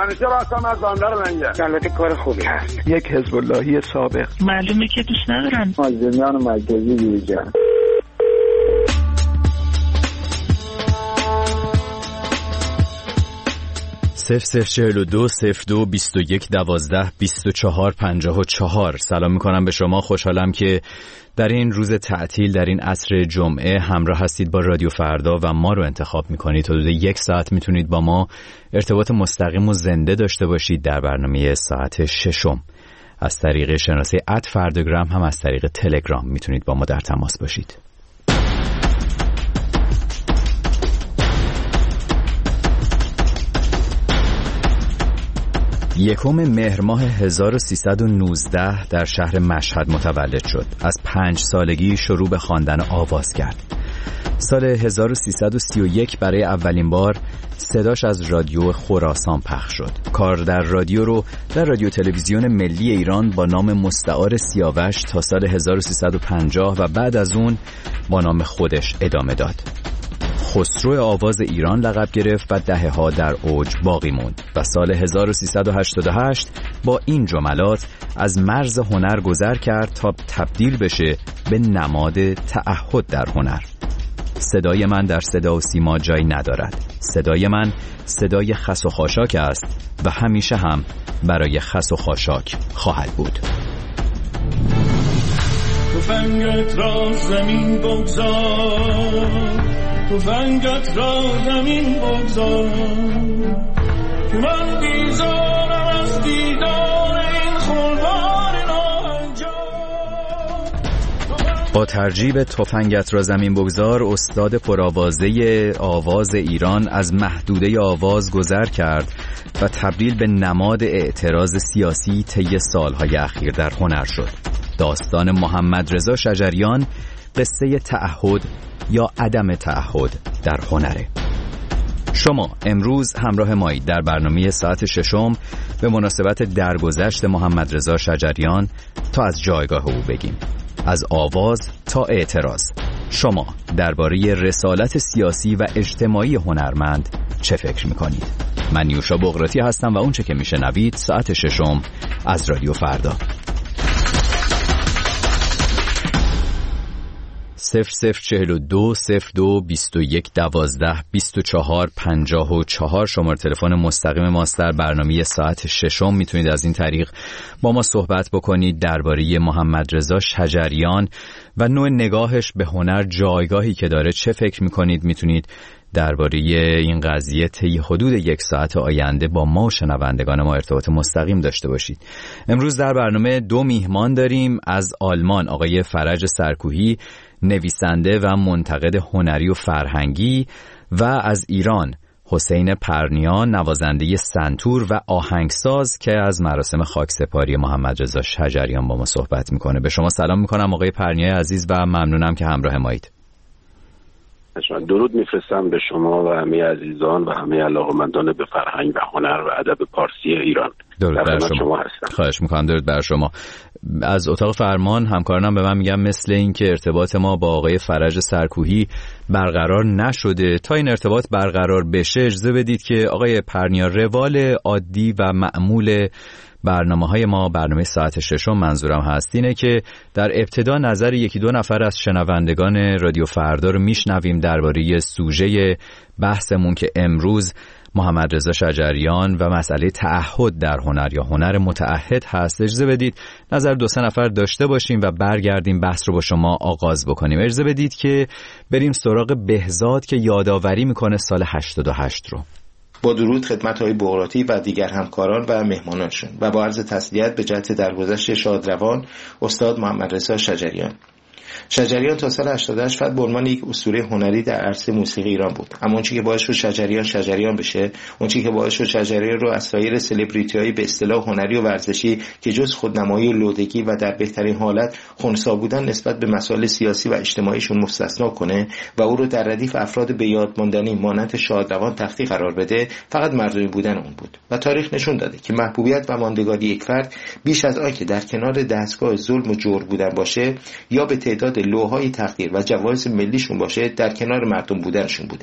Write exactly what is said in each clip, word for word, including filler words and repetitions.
همیشه راستم از بنده رو منگه. البته کار خوبی هست. یک حزب اللهی سابق. معلومه که دوست ندارن. مازدمیان مرکزی دیویجان. صفر صفر چهل و دو صفر دو بیست و یک دوازده بیست و چهار پنجاه و چهار. سلام میکنم به شما. خوشحالم که در این روز تعطیل، در این عصر جمعه همراه هستید با رادیو فردا و ما رو انتخاب میکنید. حدود یک ساعت میتونید با ما ارتباط مستقیم و زنده داشته باشید در برنامه ساعت ششم. از طریق شناسه ات فرداگرام، هم از طریق تلگرام میتونید با ما در تماس باشید. یکم مهر ماه هزار و سیصد و نوزده در شهر مشهد متولد شد. از پنج سالگی شروع به خواندن آواز کرد. سال هزار و سیصد و سی و یک برای اولین بار صداش از رادیو خراسان پخش شد. کار در رادیو رو در رادیو تلویزیون ملی ایران با نام مستعار سیاوش تا سال هزار و سیصد و پنجاه و بعد از اون با نام خودش ادامه داد. خسرو آواز ایران لقب گرفت و دهه ها در اوج باقی موند و سال هزار و سیصد و هشتاد و هشت با این جملات از مرز هنر گذر کرد تا تبدیل بشه به نماد تعهد در هنر. صدای من در صدا و سیما جایی ندارد. صدای من صدای خس و خاشاک است و همیشه هم برای خس و خاشاک خواهد بود. تفنگت را زمین بگذار، تفنگت را زمین بگذار، که من بیزارم از دیدار این خلوار ناهنجار. با ترجیب تفنگت را زمین بگذار، استاد پرآوازه آواز ایران از محدوده آواز گذر کرد و تبدیل به نماد اعتراض سیاسی طی سالهای اخیر در هنر شد. داستان محمدرضا شجریان قصه تعهد یا عدم تعهد در هنره. شما امروز همراه مایید در برنامه ساعت ششم به مناسبت درگذشت محمدرضا شجریان تا از جایگاه او بگیم، از آواز تا اعتراض. شما درباره رسالت سیاسی و اجتماعی هنرمند چه فکر میکنید؟ من نیوشا بغراتی هستم و اون چه که میشنوید ساعت ششم از رادیو فردا. صفر صفر چهل و دو صفر دو بیست و یک دوازده بیست و چهار پنجاه و چهار شماره تلفن مستقیم ماست در برنامه ساعت ششم. میتونید از این طریق با ما صحبت بکنید درباره محمدرضا شجریان و نوع نگاهش به هنر، جایگاهی که داره. چه فکر میکنید؟ میتونید درباره این قضیه طی حدود یک ساعت آینده با ما و شنوندگان ما ارتباط مستقیم داشته باشید. امروز در برنامه دو میهمان داریم. از آلمان آقای فرج سرکوهی، نویسنده و منتقد هنری و فرهنگی، و از ایران حسین پرنیا، نوازنده سنتور و آهنگساز که از مراسم خاکسپاری محمدرضا شجریان با ما صحبت میکنه. به شما سلام میکنم آقای پرنیای عزیز و ممنونم که همراه مایید. درود میفرستم به شما و همه عزیزان و همه علاقه‌مندان به فرهنگ و هنر و ادب پارسی ایران. درود بر شما. شما هستم. خواهش میکنم. درود بر شما. از اتاق فرمان همکارانم به من میگم مثل این که ارتباط ما با آقای فرج سرکوهی برقرار نشده. تا این ارتباط برقرار بشه اجازه بدید که آقای پرنیا، روال عادی و معمول برنامه‌های ما، برنامه ساعت ششم منظورم هست، اینه که در ابتدا نظر یکی دو نفر از شنوندگان رادیو فردا رو میشنویم درباره سوژه بحثمون که امروز محمدرضا شجریان و مسئله تعهد در هنر یا هنر متعهد هست. اجازه بدید نظر دو سه نفر داشته باشیم و برگردیم بحث رو با شما آغاز بکنیم. اجازه بدید که بریم سراغ بهزاد که یادآوری میکنه سال هشتاد و هشت رو. با درود خدمت های بغراتی و دیگر همکاران و مهمانانشون و با عرض تسلیت به جهت درگذشت شادروان استاد محمدرضا شجریان. شجریان تا سال هشتاد و هشت فقط به عنوان یک اسطوره هنری در عرصه موسیقی ایران بود، اما اون چیزی که باعث شد شجریان شجریان بشه، اون چیزی که باعث شد شجریان رو از سایر سلبریتی‌های به اصطلاح هنری و ورزشی که جز خودنمایی و لودگی و در بهترین حالت خنثی بودن نسبت به مسائل سیاسی و اجتماعیشون مستثنا کنه و او رو در ردیف افراد به یاد ماندنی مانند شادروان تختی قرار بده، فقط مردمی بودن اون بود. و تاریخ نشون داده که محبوبیت و ماندگاری یک فرد بیش از آن که در کنار دستگاه ظلم و جور بودن باشه یا به تعداد لوح‌های تقدیر و جوایز ملیشون باشه، در کنار مردم بودنشون بوده.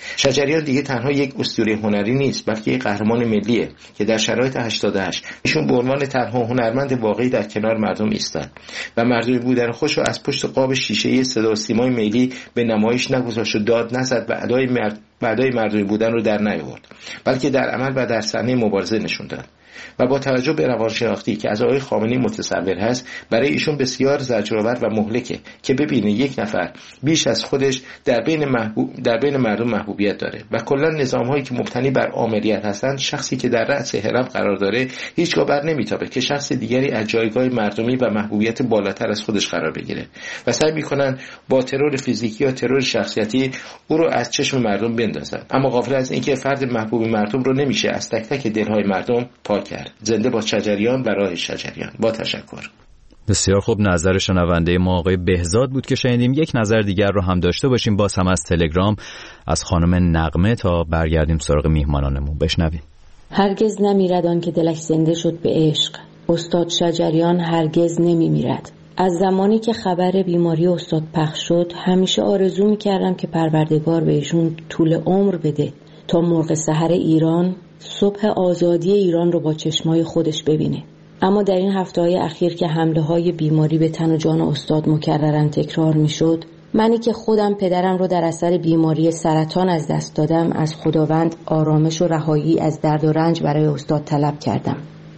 شجریان دیگه تنها یک اسطوره هنری نیست، بلکه یک قهرمان ملیه که در شرایط هشتاد و هشت ایشون به عنوان تنها هنرمند واقعی در کنار مردم ایستاد و مردمی بودن خوش رو از پشت قاب شیشه‌ای صدا و سیمای ملی به نمایش نگذاشت و داد نزد و ادای مرد ادای مردمی بودن رو در نیاورد، بلکه در عمل و در صحنه مبارزه نشون داد. و با توجه به روانشناختی که از آقای خامنه‌ای متصور هست، برای ایشون بسیار زجرآور و مهلکه که ببینه یک نفر بیش از خودش در بین محبوب در بین مردم محبوبیت داره و کلا نظام‌هایی که مبتنی بر آمریت هستند، شخصی که در رأس هرم قرار داره هیچگاه بر نمیتابه که شخص دیگری از جایگاه مردمی و محبوبیت بالاتر از خودش قرار بگیره و سعی میکنن با ترور فیزیکی یا ترور شخصیتی او رو از چشم مردم بندازن، اما غافل از اینکه فرد محبوب مردم رو نمیشه از تک تک دلهای مردم پاک کرد. زنده با شجریان و راه شجریان. با تشکر. بسیار خوب، نظر شنونده ما آقای بهزاد بود که شنیدیم. یک نظر دیگر رو هم داشته باشیم، باز هم از تلگرام از خانم نغمه، تا برگردیم سراغ میهمانانمون. بشنویم. هرگز نمیرد آن که دلش زنده شد به عشق. استاد شجریان هرگز نمیمیرد. از زمانی که خبر بیماری استاد پخش شد، همیشه آرزو میکردم که پروردگار بهشون طول عمر بده تا مرغ سحر ایران صبح آزادی ایران رو با چشمای خودش ببینه. اما در این هفته‌های اخیر که حمله های بیماری به تن و جان استاد مکررن تکرار میشد، منی که خودم پدرم رو در اثر بیماری سرطان از دست دادم، از خداوند آرامش و رهایی از درد و رنج برای استاد طلب کردم.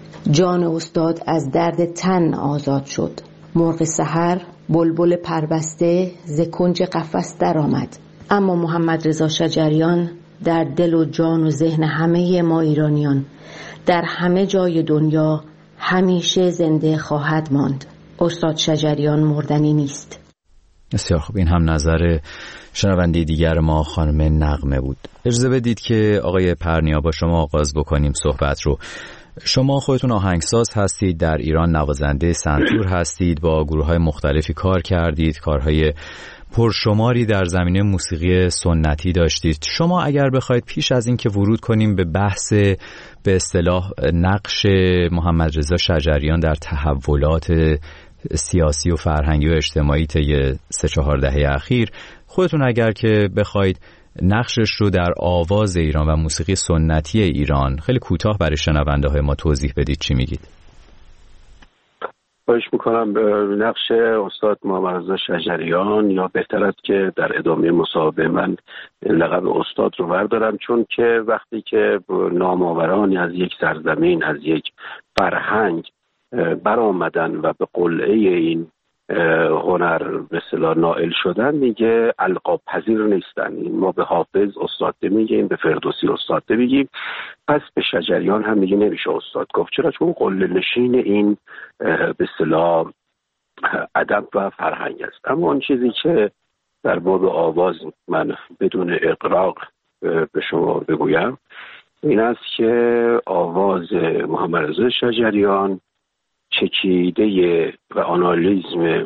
جان استاد از درد تن آزاد شد. مرغ سحر، بلبل پربسته ز کنج قفس در آمد. اما محمد رضا شجریان در دل و جان و ذهن همه ما ایرانیان در همه جای دنیا همیشه زنده خواهد ماند. استاد شجریان مردنی نیست. بسیار خوب، این هم نظر شنونده دیگر ما خانم نغمه بود. اجازه بدید که آقای پرنیا با شما آغاز بکنیم صحبت رو. شما خودتون آهنگساز هستید، در ایران نوازنده سنتور هستید، با گروه‌های مختلفی کار کردید، کارهای پرشماری در زمینه موسیقی سنتی داشتید. شما اگر بخواید پیش از این که ورود کنیم به بحث به اصطلاح نقش محمد رضا شجریان در تحولات سیاسی و فرهنگی و اجتماعی طی سه چهار دهه اخیر، خودتون اگر که بخواید نقشش رو در آواز ایران و موسیقی سنتی ایران خیلی کوتاه برای شنونده های ما توضیح بدید، چی میگید؟ خواهش میکنم. نقش استاد محمد رضا شجریان، یا بهتر است که در ادامه مصاحبه من لقب استاد رو بردارم، چون که وقتی که نامآورانی از یک سرزمین، از یک فرهنگ برآمدن و به قلعه این هنر به اصطلاح نائل شدن، میگه القاب پذیر نیستن. ما به حافظ استاد میگیم، به فردوسی استاد میگیم، پس به شجریان هم میگه نمیشه استاد گفت. چرا؟ چون قله نشین این به اصطلاح ادب و فرهنگ است. اما اون چیزی که در باب آواز من بدون اغراق به شما بگویم این است که آواز محمد رضا شجریان چکیده و آنالیزم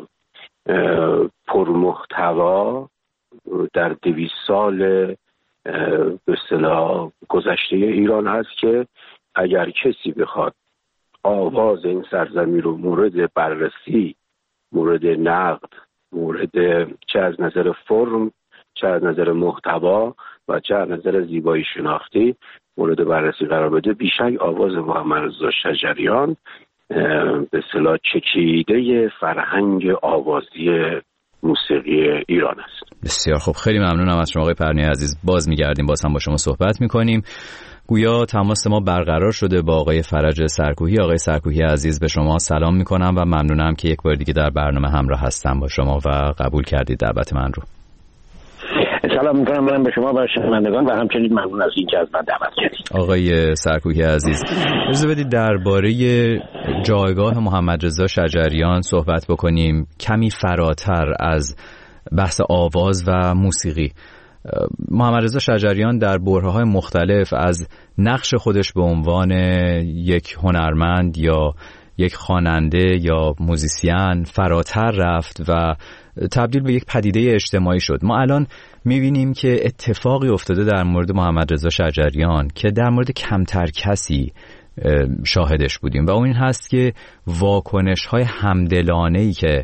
پرمحتوا در دویست سال به اصطلاح گذشته ایران هست که اگر کسی بخواد آواز این سرزمین رو مورد بررسی، مورد نقد، مورد چه از نظر فرم، چه از نظر محتوا و چه از نظر زیبایی شناختی مورد بررسی قرار بده، بیشک آواز محمد رضا شجریان به اصطلاح چکیده فرهنگ آوازی موسیقی ایران است. بسیار خوب، خیلی ممنونم از شما آقای پرنیا عزیز. باز میگردیم، باز هم با شما صحبت میکنیم. گویا تماس ما برقرار شده با آقای فرج سرکوهی. آقای سرکوهی عزیز، به شما سلام میکنم و ممنونم که یک بار دیگه در برنامه همراه هستم با شما و قبول کردید دعوت من رو. سلام میکنم من به شما و شنوندگان و همچنین ممنون از اینکه از من دعوت کردید. آقای سرکوهی عزیز، اجازه بدید درباره جایگاه محمد رضا شجریان صحبت بکنیم، کمی فراتر از بحث آواز و موسیقی. محمد رضا شجریان در برهه‌های مختلف از نقش خودش به عنوان یک هنرمند یا یک خواننده یا موزیسین فراتر رفت و تبدیل به یک پدیده اجتماعی شد. ما الان می‌بینیم که اتفاقی افتاده در مورد محمد رضا شجریان که در مورد کمتر کسی شاهدش بودیم و اون این هست که واکنش‌های همدلانه‌ای که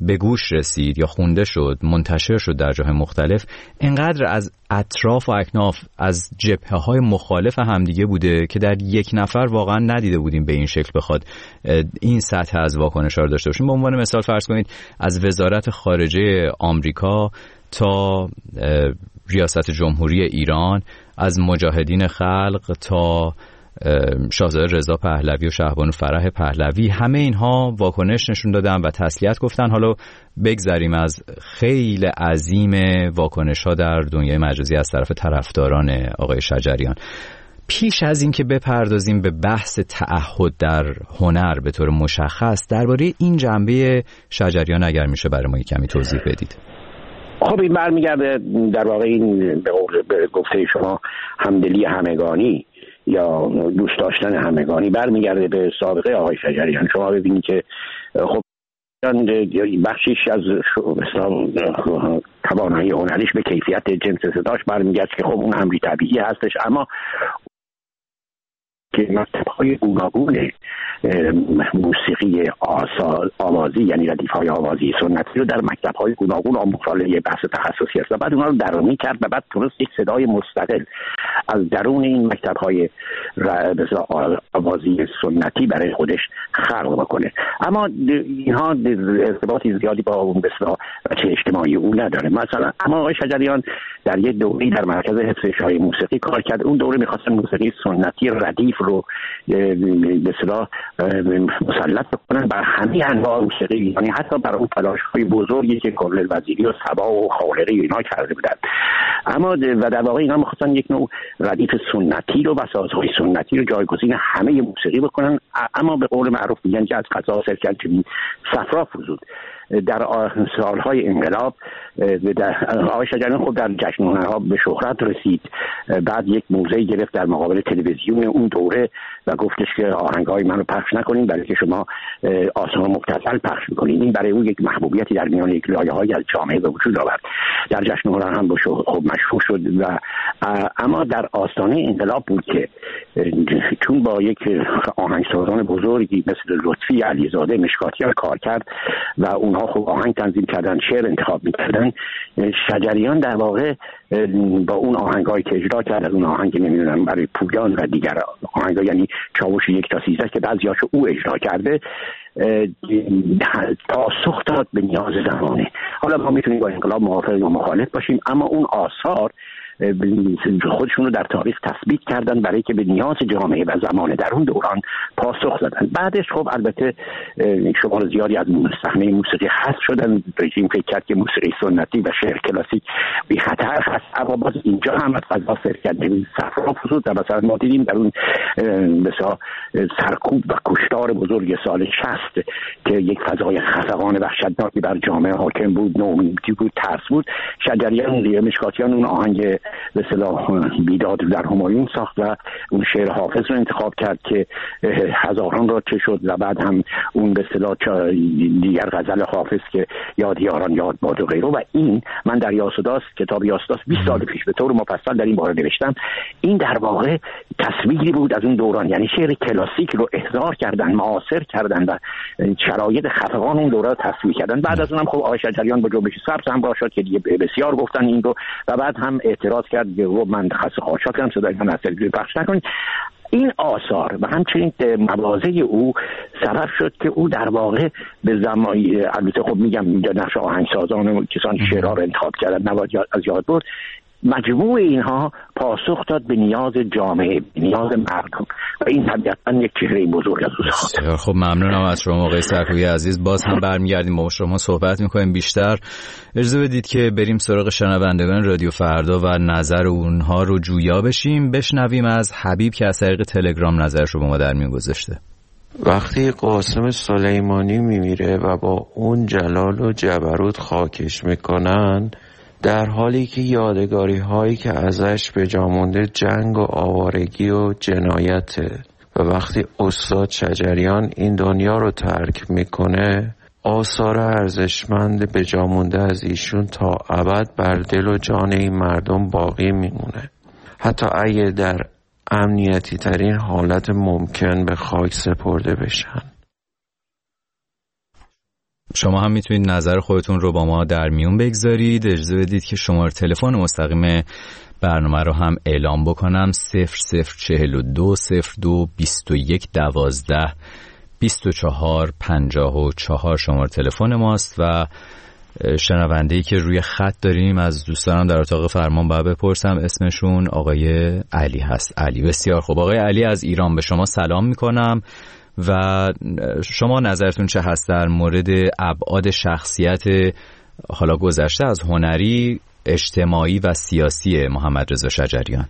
به گوش رسید یا خونده شد، منتشر شد در جاهای مختلف، انقدر از اطراف و اکناف از جبهه‌های مخالف همدیگه بوده که در یک نفر واقعا ندیده بودیم به این شکل بخواد این سطح از واکنش‌ها رو داشته باشیم. به عنوان مثال فرض کنید از وزارت خارجه آمریکا تا ریاست جمهوری ایران، از مجاهدین خلق تا شاهزاده رضا پهلوی و شهبانو فرح پهلوی، همه اینها واکنش نشون دادن و تسلیت گفتن. حالا بگذریم از خیلی عظیم واکنش ها در دنیای مجازی از طرف طرفداران آقای شجریان. پیش از این که بپردازیم به بحث تعهد در هنر به طور مشخص، درباره این جنبه شجریان اگر میشه برای ما کمی توضیح بدید. خب این برمیگرده در واقع این به گفته شما همدلی همگانی یا دوست داشتن همگانی برمیگرده به سابقه آقای شجریان. شما ببینید که خب بخشیش از توانایی هنریش به کیفیت جنس صداش برمیگرده که خب اون امری طبیعی هستش، اما که مکتب‌های گوناگون موسیقی آوازی یعنی ردیف‌های آوازی سنتی رو در مکتب‌های گوناگون آموزش یه بحث تخصصی است و بعد اونها رو درونی کرد و بعد تونست یک صدای مستقل از درون این مکتب‌های آوازی سنتی برای خودش خلق بکنه. اما اینها ارتباطی زیادی با اون بسیار بچه اجتماعی او نداره. مثلا اما آقای شجریان در یک دوره در مرکز حفظ اشاعه موسیقی کار کرد. اون دوره می‌خواستن موسیقی سنتی ردیف رو به اصطلاح مسلط بکنن بر همه انواع موسیقی، یعنی حتی بر اون تلاش‌های بزرگی که کل وزیری و صبا و خالقی اینا کرده بودن. اما و در واقع اینا می‌خواستن یک نوع ردیف سنتی رو و سازهای سنتی رو جایگزین همه موسیقی بکنن، اما به قول معروف میگن که از قضا سرکنچنین صفرا فزود. در سالهای انقلاب آقای شجریان خود در جشن هنرها به شهرت رسید، بعد یک موزه گرفت در مقابل تلویزیون اون دوره و گفتش که آهنگ‌های منو پخش نکنین برای که شما آثار مبتذل پخش می‌کنین. این برای او یک محبوبیتی در میان یک لایه‌های از جامعه به وجود آورد. در جشن هنر هم خب مشهور شد و اما در آستانه انقلاب بود که چون با یک آهنگسازان بزرگی مثل لطفی علیزاده مشکاتیان کار کرد و اونها خب آهنگ تنظیم کردن، شعر انتخاب می‌کردن، شجریان در واقع با اون آهنگایی که اجرا کرد، از اون آهنگ نمیدونم برای پویان و دیگر آهنگا یعنی چاوش یک تا سیزده که بعضیاشو او اجرا کرده، پاسخ داد به نیاز زمانه. حالا ما میتونیم با انقلاب موافق یا مخالف باشیم، اما اون آثار خودشون رو در تاریخ تثبیت کردن برای که به نیاز جامعه و زمان در اون دوران پاسخ دادن. بعدش خب البته شمار زیادی از صحنه موسیقی حذف شدن، رژیم فکر کرد که موسیقی سنتی و شعر کلاسیک بی خطر هست، اما باز اینجا هم از قضا سرکنچنین صفرا فزود و مثلا ما دیدیم در اون مثلا سرکوب و کشتار بزرگ سال شصت که یک فضای خفقان وحشتناکی بر جامعه حاکم بود، نومیدی بود، ترس بود. شجریان مشکاتیان اون آهنگ به اصطلاح بیداد در همایون ساخت و اون شعر حافظ رو انتخاب کرد که هزاران را چه شد و بعد هم اون به اصطلاح دیگر غزل حافظ که یاد یاران یاد باد و غیره. و این من در یاسوداس کتاب یاسوداس بیست سال پیش به طور مفصل در این باره نوشتم. این در واقع تصویری بود از اون دوران، یعنی شعر کلاسیک رو احضار کردن، معاصر کردن و شرایط خفقان اون دوره رو تصویر کردن. بعد از اونم خب آقای شجریان با جنبش سبز هم باشه که دیگه بسیار گفتن این رو و بعد هم اعتراض کرد که من خاص خاطرم صدای من از تلویزیون پخش نکنید. این آثار و همچنین مواضع او سبب شد که او در واقع به زمانی، البته خب میگم اینجا نقش آهنگسازان و کسان شعرها رو انتخاب کردن نباید از یاد برد، مجموع اینها پاسخ داد به نیاز جامعه، به نیاز مردم و این طبیعتاً یک چهره بزرگ از او ساخت. خب ممنونم از شما آقای سرکوبی عزیز. باز هم برمیگردیم با شما صحبت میکنیم بیشتر. اجازه بدید که بریم سراغ شنوندگان رادیو فردا و نظر اونها رو جویا بشیم. بشنویم از حبیب که از طریق تلگرام نظرش رو با ما در میون گذاشته. وقتی قاسم سلیمانی میمیره و با اون جلال و جبروت خاکش میکنن، در حالی که یادگاری هایی که ازش به جا مونده جنگ و آوارگی و جنایته و وقتی استاد شجریان این دنیا رو ترک میکنه، آثار ارزشمند به جا مونده از ایشون تا ابد بر دل و جان این مردم باقی میمونه، حتی اگه در امنیتی ترین حالت ممکن به خاک سپرده بشن. شما هم میتونید نظر خودتون رو با ما در میون بگذارید. اجازه بدید که شماره تلفن مستقیم برنامه رو هم اعلام بکنم. صفر صفر چهل و دو صفر دو بیست و یک دوازده بیست و چهار پنجاه و چهار شماره تلفن ماست و شنونده‌ای که روی خط داریم از دوستانم در اتاق فرمان باید بپرسم اسمشون آقای علی هست. علی، بسیار خوب. آقای علی از ایران، به شما سلام میکنم و شما نظرتون چه هست در مورد ابعاد شخصیت حالا گذشته از هنری، اجتماعی و سیاسی محمد رضا شجریان؟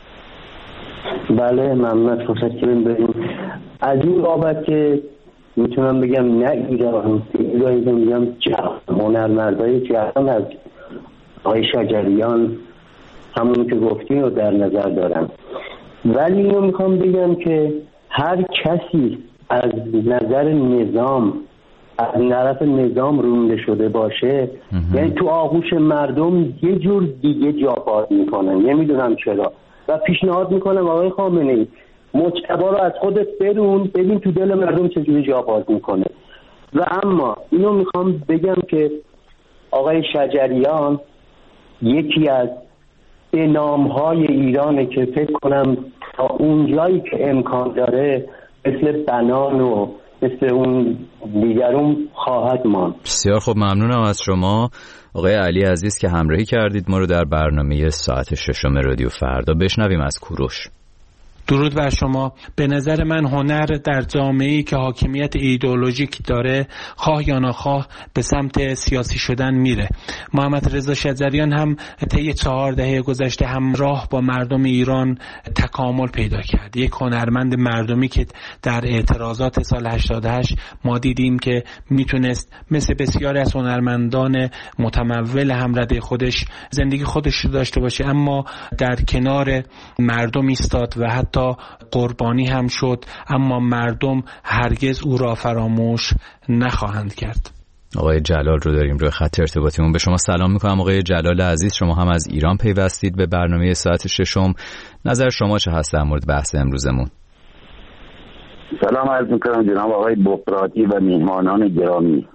بله، ممنون. فرصت بریم از این بابت که میتونم بگم نه ایران ایرانی که میگم هنرمندای جهان از آقای شجریان همون که گفتیم رو در نظر دارم، ولی اینو میخوام بگم که هر کسی از نظر نظام از طرف نظام رونده شده باشه یعنی تو آغوش مردم یه جور دیگه جا باز میکنن، نمیدونم چرا، و پیشنهاد میکنم آقای خامنه‌ای مجتبی رو از خودت برون ببین تو دل مردم چجوری جا باز میکنه. و اما اینو میخوام بگم که آقای شجریان یکی از نامهای ایرانه که فکر کنم تا اونجایی که امکان داره مثل بنان و مثل اون دیگرون خواهد ماند. بسیار خوب، ممنونم از شما آقای علی عزیز که همراهی کردید ما رو در برنامه ساعت ششم رادیو فردا. بشنویم از کوروش. درود بر شما. به نظر من هنر در جامعه‌ای که حاکمیت ایدئولوژیک داره خواه یا ناخواه به سمت سیاسی شدن میره. محمد رضا شجریان هم طی چهار دهه گذشته همراه با مردم ایران تکامل پیدا کرد. یک هنرمند مردمی که در اعتراضات سال هشتاد و هشت ما دیدیم که میتونست مثل بسیاری از هنرمندان متمول همرده خودش زندگی خودش رو داشته باشه، اما در کنار مردم ایستاد و حتی تا قربانی هم شد، اما مردم هرگز او را فراموش نخواهند کرد. آقای جلال رو داریم روی خط ارتباطیمون. به شما سلام میکنم آقای جلال عزیز، شما هم از ایران پیوستید به برنامه ساعت ششم. نظر شما چه هست در مورد بحث امروزمون؟ سلام عرض میکنم جناب آقای بقراطی و میهمانان گرامی.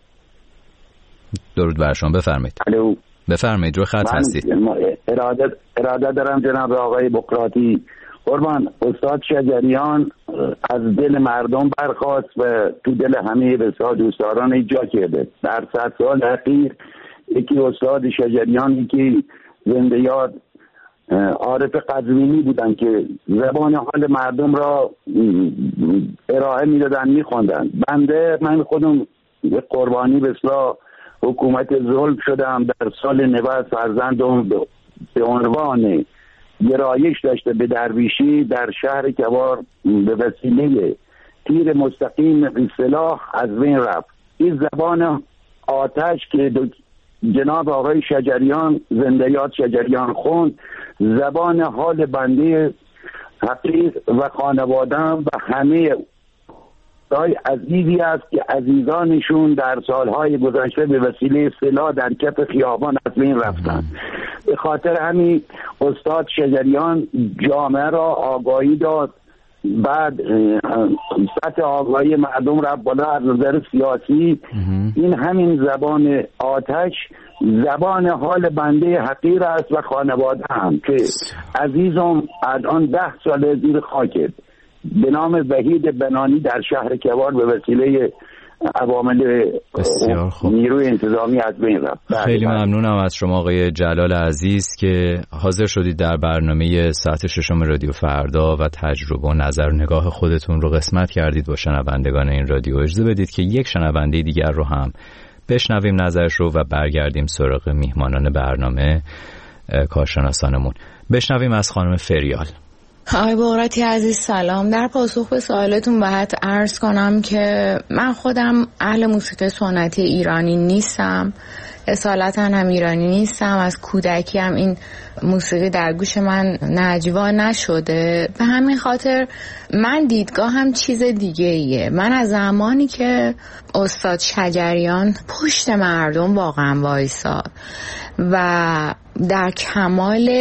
درود بر شما، بفرمایید. الو، بفرمایید، روی خط هستید. اراده اراده دارم جناب آقای بقراطی. قربان، استاد شجریان از دل مردم برخاست و تو دل همه بسیار دوستداران ایجا کرده. در صد سال اخیر یکی استاد شجریان، یکی زنده یاد عارف قزوینی بودن که زبان حال مردم را ارائه میدادن، میخوندن. بنده من خودم قربانی به اصلاح حکومت ظلم شدم. در سال نود فرزندم به عنوان گرایش داشته به درویشی در شهر کوار به وسیله تیر مستقیم به سلاح از بین رفت. این زبان آتش که جناب آقای شجریان زنده یاد شجریان خوند، زبان حال بنده حقیق و خانوادم و همه دای عزیزی است که عزیزانشون در سالهای گذشته به وسیله سلاح در کف خیابان از بین رفتن. به خاطر همین استاد شجریان جامعه را آگاهی داد، بعد سطح آگاهی مردم را بالا از نظر سیاسی. این همین زبان آتش زبان حال بنده حقیر است و خانواده هم که عزیزم الان ده سال زیر خاکت به نام وحید بنانی در شهر کوار به وسیله عوامل نیروی انتظامی از بین رفت. خیلی ممنونم از شما آقای جلال عزیز که حاضر شدید در برنامه ساعت ششم رادیو فردا و تجربه و نظر و نگاه خودتون رو قسمت کردید با شنوندگان این رادیو. اجازه بدید که یک شنونده دیگر رو هم بشنویم نظرش رو و برگردیم سراغ میهمانان برنامه کارشناسانمون. بشنویم از خانم فریال. آقای بقراطی عزیز سلام. در پاسخ به سوالتون باید عرض کنم که من خودم اهل موسیقی سنتی ایرانی نیستم، اصالتا هم ایرانی نیستم. از کودکی هم این موسیقی در گوش من نجوا نشده. به همین خاطر من دیدگاه هم چیز دیگه ایه. من از زمانی که استاد شجریان پشت مردم واقعا وایساد و در کمال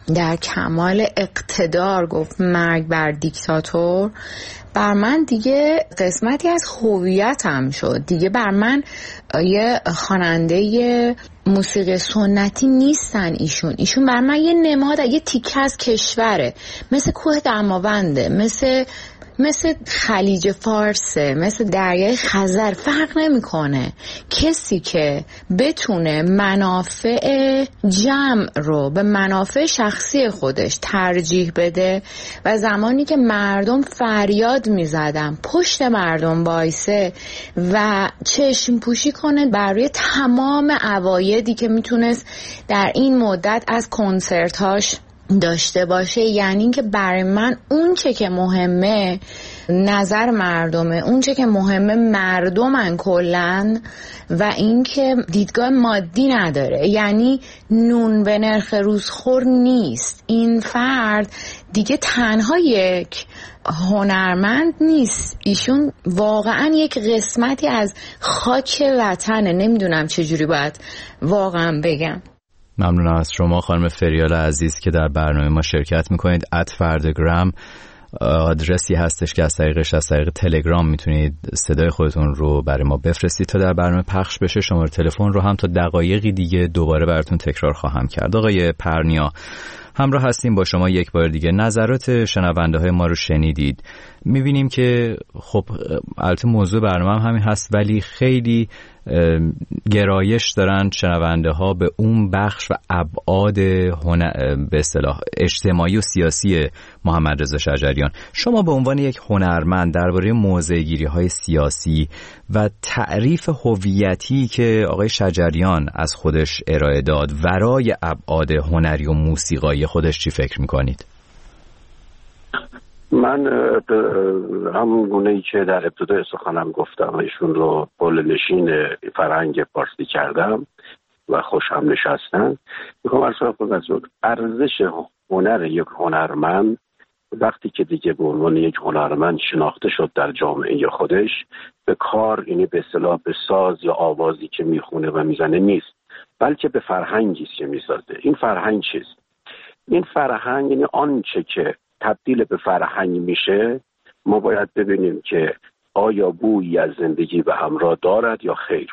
در کمال اقتدار گفت مرگ بر دیکتاتور، بر من دیگه قسمتی از هویتم شد. دیگه بر من یه خواننده موسیقی سنتی نیستن ایشون. ایشون بر من یه نماد، یه تیکه از کشوره، مثل کوه دماونده، مثل مثل خلیج فارسه، مثل دریای خزر. فرق نمیکنه. کسی که بتونه منافع جمع رو به منافع شخصی خودش ترجیح بده و زمانی که مردم فریاد میزدن پشت مردم بایسه و چشم پوشی کنه برای تمام عوایدی که میتونست در این مدت از کنسرتاش داشته باشه، یعنی اینکه برای من اون چه که مهمه نظر مردمه، اون چه که مهمه مردمن کلن و اینکه دیدگاه مادی نداره، یعنی نون به نرخ روزخور نیست. این فرد دیگه تنها یک هنرمند نیست، ایشون واقعا یک قسمتی از خاک وطنه. نمیدونم چجوری باید واقعا بگم. ممنونم از شما خانم فریال عزیز که در برنامه ما شرکت میکنید. ات فردگرام آدرسی هستش که از طریقش از طریق تلگرام میتونید صدای خودتون رو برای ما بفرستید تا در برنامه پخش بشه. شماره تلفن رو هم تا دقایقی دیگه دوباره براتون تکرار خواهم کرد. آقای پرنیا، همراه هستیم با شما یک بار دیگه. نظرات شنونده های ما رو شنیدید. میبینیم که خب البته موضوع برنامه هم همین هست، ولی خیلی گرایش دارن شنونده ها به اون بخش و ابعاد به اصطلاح اجتماعی و سیاسی محمد رضا شجریان. شما به عنوان یک هنرمند درباره موضع‌گیری های سیاسی و تعریف هویتی که آقای شجریان از خودش ارائه داد ورای ابعاد هنری و موسیقایی خودش چی فکر میکنید؟ من همون گونه‌ای که در ابتدای سخنم گفتم، ایشون رو قول نشین فرهنگ پارسی کردم و خوش هم نشستن. میخوام عرض کنم ارزش هنر یک هنرمند وقتی که دیگه به عنوان یک هنرمند شناخته شد در جامعه خودش، به کار، یعنی به اصطلاح به ساز یا آوازی که میخونه و میزنه نیست، بلکه به فرهنگی است که میسازه. این فرهنگ چیست؟ این فرهنگ یعنی آنچه که تبدیل به فرهنگ میشه، ما باید ببینیم که آیا بویی از زندگی به همراه دارد یا خیر.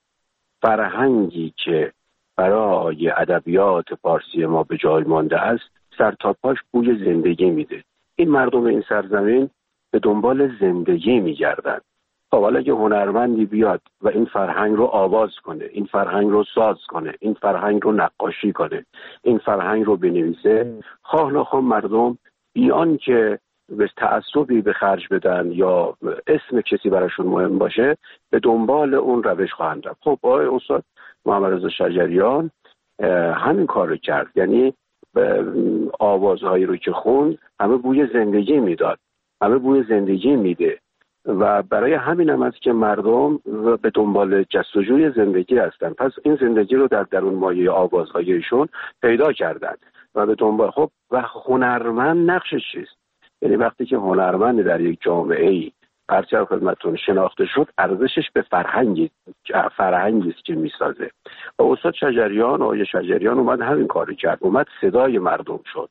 فرهنگی که برای ادبیات پارسی ما به جای مانده است، سر تا پاش بوی زندگی میده. این مردم این سرزمین به دنبال زندگی میگردن. خب حالا اگه هنرمندی بیاد و این فرهنگ رو آواز کنه، این فرهنگ رو ساز کنه، این فرهنگ رو نقاشی کنه، این فرهنگ رو بنویسه، خواه نخواه مردم بیان که به تعصبی به خرج بدن یا اسم کسی براشون مهم باشه، به دنبال اون روش خواهند رفت. خب آقای استاد محمد رضا شجریان همین کار رو کرد، یعنی آوازهایی رو که خوند همه بوی زندگی میداد، همه بوی زندگی میده و برای همین هم است که مردم به دنبال جستجوی زندگی هستن. پس این زندگی رو در درون مایه آوازهایشون پیدا کردن و به دنبال. خب و هنرمند نقشش چیست؟ یعنی وقتی که هنرمند در یک جامعه‌ای پرچم خدمتتون شناخته شد، ارزشش به فرهنگی فرهنگی است که میسازه. و استاد شجریان، آقای شجریان اومد همین کارو کرد، اومد صدای مردم شد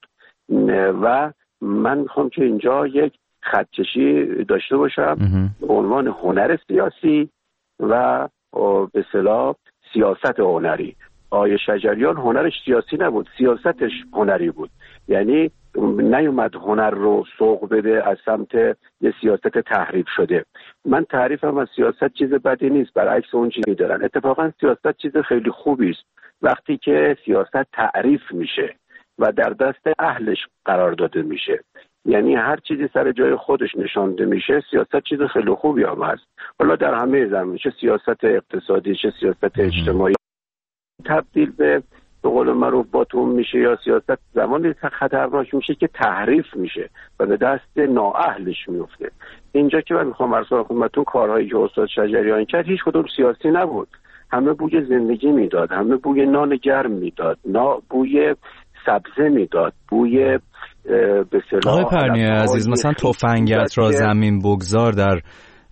و من میخوام که اینجا یک خطکشی داشته باشم به عنوان هنر سیاسی و به اصطلاح سیاست هنری. آقای شجریان هنرش سیاسی نبود، سیاستش هنری بود. یعنی نیومد هنر رو سوق بده از سمت یه سیاست تحریف شده. من تعریفم از سیاست چیز بدی نیست، برعکس اون چیزی دارن. اتفاقا سیاست چیز خیلی خوبی است وقتی که سیاست تعریف میشه و در دست اهلش قرار داده میشه. یعنی هر چیزی سر جای خودش نشانده میشه، سیاست چیز خیلی خوبی هم هست. حالا در همه زمین، چه سیاست اقتصادی چه سیاست اجتماعی، تبدیل به به قول معروف باتوم میشه یا سیاست زمانی خطرناک میشه که تحریف میشه و به دست نااهلش میفته. اینجا که من میخوام عرض کنم خدمتتون کارهایی که استاد شجریان کرد هیچ کدوم سیاسی نبود، همه بوی زندگی میداد، همه بوی نان گرم میداد، نا بوی سبزه میداد، بوی به اصطلاح. آقای پرنیا عزیز، مثلا تفنگت را زمین بگذار در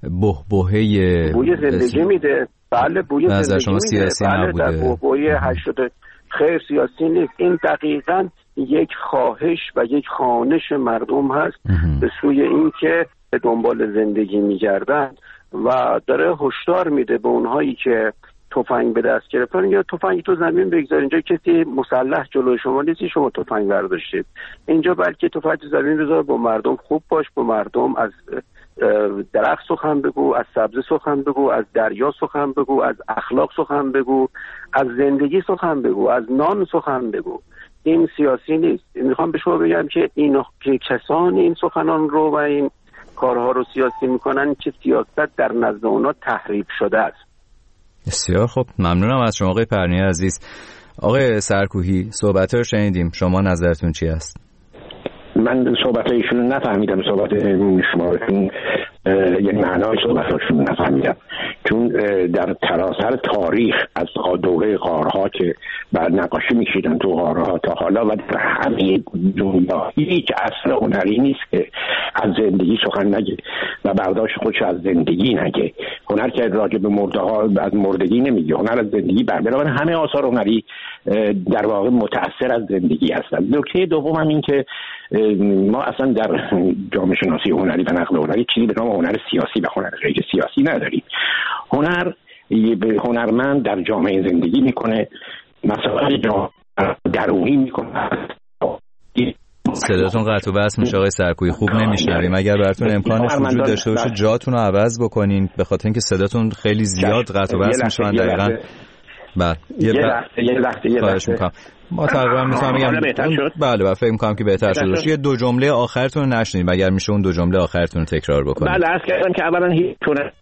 بحبوحه بوی زندگی میده. بله بوی زندگی شما سیاسی میده. بله نبوده. در بحبوحه هشتاد خیر سیاسی نیست. این دقیقاً یک خواهش و یک خوانش مردم هست به سوی این که به دنبال زندگی میگردن و داره هشدار میده به اونهایی که تفنگ به دست گرفتن یا تفنگ تو زمین بگذار، اینجا کسی مسلح جلوی شما نیستی شما تفنگ برداشتید، اینجا بلکه تفنگ تو زمین بذار، با مردم خوب باش، با مردم از درخت سخن بگو، از سبزه سخن بگو، از دریا سخن بگو، از اخلاق سخن بگو، از زندگی سخن بگو، از نان سخن بگو. این سیاسی نیست. میخوام به شما بگم که این که کسانی این سخنان رو و این کارها رو سیاسی میکنن که سیاست در نزد اونا تحریف شده است. بسیار خب، ممنونم از شما آقای پرنی عزیز. آقای سرکوهی صحبت‌ها رو شنیدیم، شما نظرتون چی است؟ من صحبتایشون نفهمیدم، صحبت شما یک معنای صحبتاشون نفهمیدم، چون در سراسر تاریخ از دوره غارها که بعد نقاشی می‌کشیدن تو غارها تا حالا و در همه دنیا هیچ اصل هنری نیست که از زندگی سخن نگه و برداشت خودش از زندگی نگه. هنر که راجع به مرده ها از مردگی نمیگه، هنر از زندگی برمی‌داره. همه آثار هنری در واقع متأثر از زندگی هستند. نکته دوم هم این که ما اصلا در جامعه شناسی هنری و نقد هنری چیزی به نام هنر سیاسی و هنر غیر سیاسی نداریم. هنر هنرمند در جامعه زندگی میکنه، مسائل جامعه درونی میکنه. صداتون قطع و وصل میشه آقای سرکویی، خوب نمیشنویم. اگر براتون امکانش وجود داشته باشه جاتون رو عوض بکنین، به خاطر اینکه صداتون خیلی زیاد قطع و وصل میشه. دقیقاً بله یه لحظه یه لحظه یه لحظه میکنم ما تقریبا میتونم بگم بله بله فکر میکنم که بهتر شد. یه دو جمله آخرتون رو نشنیدیم، اگر میشه اون دو جمله آخرتون رو تکرار بکنید. بله عرض کردم که اولا هیچ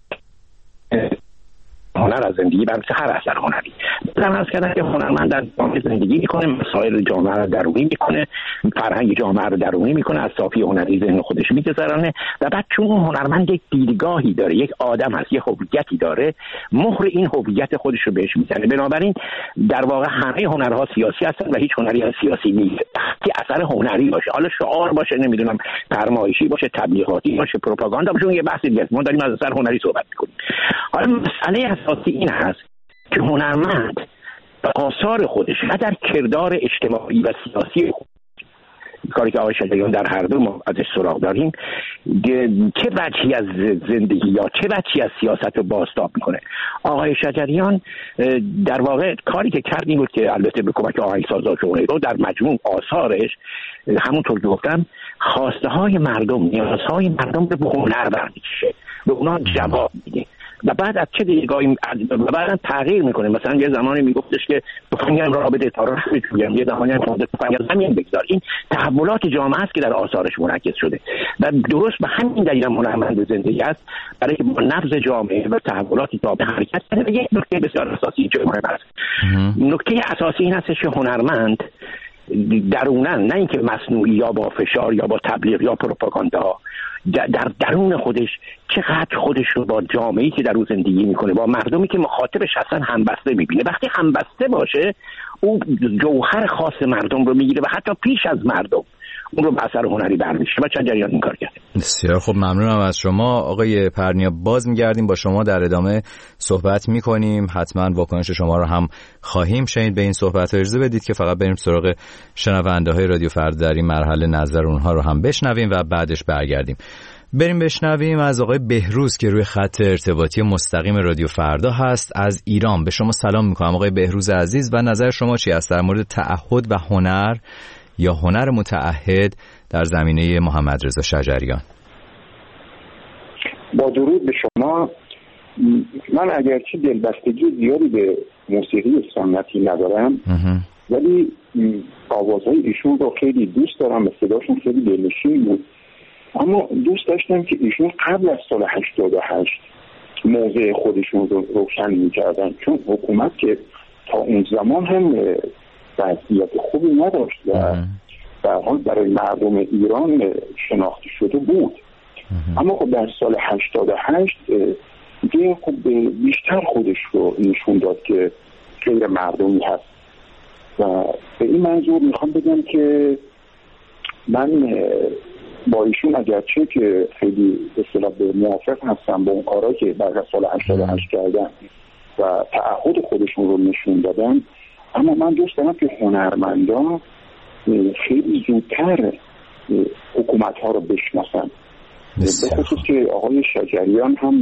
هنر از زندگی برمی‌شه، هر اثر هنری. مثلا عرض کردم که هنرمند در جامعه زندگی میکنه، مسائل جامعه رو درونی میکنه، فرهنگ جامعه رو درونی میکنه، از صافی هنری ذهن خودش میگذرانه و بعد چون هنرمند یک دیدگاهی داره، یک آدم هست، یک هویتی داره، مهر این هویت خودش رو بهش میزنه. بنابراین در واقع همه هنرها سیاسی هستن و هیچ هنری از سیاسی نیست که اثر هنری باشه، حالا شعار باشه، نمیدونم فرمایشی باشه، تبلیغاتی باشه، پروپاگاندا باشه، یه بحث دیگه است. ما داریم از اثر هنری صحبت میکنیم. حالا مسئله اساسی این هست که هنرمند به آثار خودش و در کردار اجتماعی و سیاسی خودش، کاری که آقای شجریان در هر دو ما ازش سراغ داریم، چه وجهی از زندگی یا چه وجهی از سیاست رو بازتاب میکنه. آقای شجریان در واقع کاری که کرد این بود که البته به کمک آهنگسازا و غیره در مجموع آثارش همونطور که گفتم خواسته های مردم، نیازهای مردم رو به هنر برمی‌کشه، به اونا جواب میده و بعد از چه دیدگاهی بعداً تغییر میکنه. مثلا یه زمانی میگفتش که تفنگم را بده تا راه بجویم، یه زمانی هم تفنگ از زمین بگذار. این تحولات جامعه است که در آثارش منعکس شده و درست به همین دلیل هنرمند زندگی است، برای که با نبض جامعه و تحولات جامعه حرکت کنه. و یک نکته بسیار اساسی که مهم است، نکته اساسی این است که هنرمند درونن، نه اینکه مصنوعی یا با فشار یا با تبلیغ یا پروپاگاندا، در درون خودش چقدر خودش رو با جامعه‌ای که در اون زندگی میکنه، با مردمی که مخاطبش هستن همبسته میبینه. وقتی همبسته باشه او جوهر خاص مردم رو میگیره و حتی پیش از مردم اون رو به اثر هنری برمی‌داره و شجریان این کار کرده. بسیار خب، ممنونم از شما آقای پرنیا. باز میگردیم با شما در ادامه صحبت میکنیم، حتما واکنش شما رو هم خواهیم شنید به این صحبت. اجازه بدید که فقط بریم سراغ شنونده های رادیو فردا در این مرحله نظر اونها رو هم بشنویم و بعدش برگردیم. بریم بشنویم از آقای بهروز که روی خط ارتباطی مستقیم رادیو فردا هست از ایران. به شما سلام میکنم آقای بهروز عزیز و نظر شما چی است در مورد تعهد و هنر یا هنر متعهد در زمینه محمد رضا شجریان؟ با درود به شما. من اگرچه دلبستگی زیادی به موسیقی سنتی ندارم ولی آوازهای ایشون رو خیلی دوست دارم و صداشون خیلی دلنشین بود، اما دوست داشتم که ایشون قبل از سال هشتاد و هشت موضع خودشون رو روشن می‌کردن، چون حکومت که تا اون زمان هم وضعیت خوبی نداشت و در حال برای مردم ایران شناخته شده بود. اما خب در سال هشتاد و هشت دیگه خب بیشتر خودش رو نشون داد که غیر مردمی هست و به این منظور میخوام بگم که من با ایشون اگرچه که خیلی به اصطلاح موافق هستم با اون کارا که بعد از سال هشتاد و هشت کردن و تعهد خودشون رو نشون دادن، اما من دوست دارم که هنرمندان خیلی زودتر حکومت ها رو بشناسن. به خصوص که آقای شجریان هم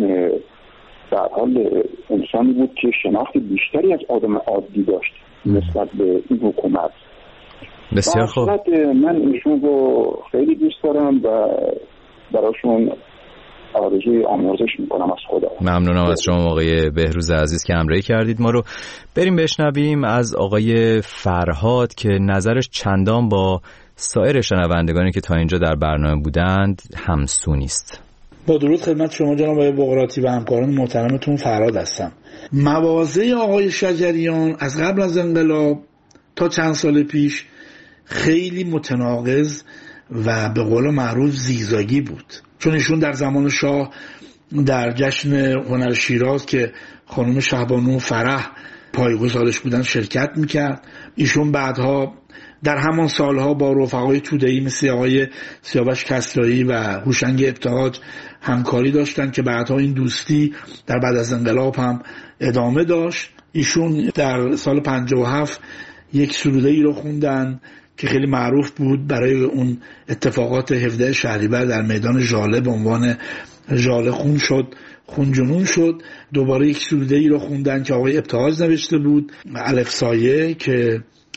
در حال انسانی بود که شناخت بیشتری از آدم عادی داشت نسبت به این حکومت. بسیار خوب. من ایشون رو خیلی دوست دارم و براشون آرزوی آمرزش میکنم از خدا. ممنونم از شما آقای بهروز عزیز که همراهی کردید ما رو. بریم بشنویم از آقای فرهاد که نظرش چندان با سایر شنوندگانی که تا اینجا در برنامه بودند همسو نیست. با درود خدمت شما جناب آقای بقراطی و همکاران محترمتون، فرهاد هستم. مواضع آقای شجریان از قبل از انقلاب تا چند سال پیش خیلی متناقض و به قول معروف زیگزاگی بود، چون ایشون در زمان شاه در جشن هنر شیراز که خانم شهبانو فرح پایه‌گذارش بودن شرکت میکرد. ایشون بعدها در همان سالها با رفقای توده‌ای مثل آقای سیاوش کسرایی و هوشنگ ابتهاج همکاری داشتن که بعدها این دوستی در بعد از انقلاب هم ادامه داشت. ایشون در سال پنجاه و هفت یک سروده‌ای رو خوندن که خیلی معروف بود برای اون اتفاقات هفده شهریور در میدان ژاله به عنوان ژاله خون شد خون جنون شد. دوباره یک سروده‌ای رو خوندن که آقای ابتهاج نوشته بود، الف سایه، که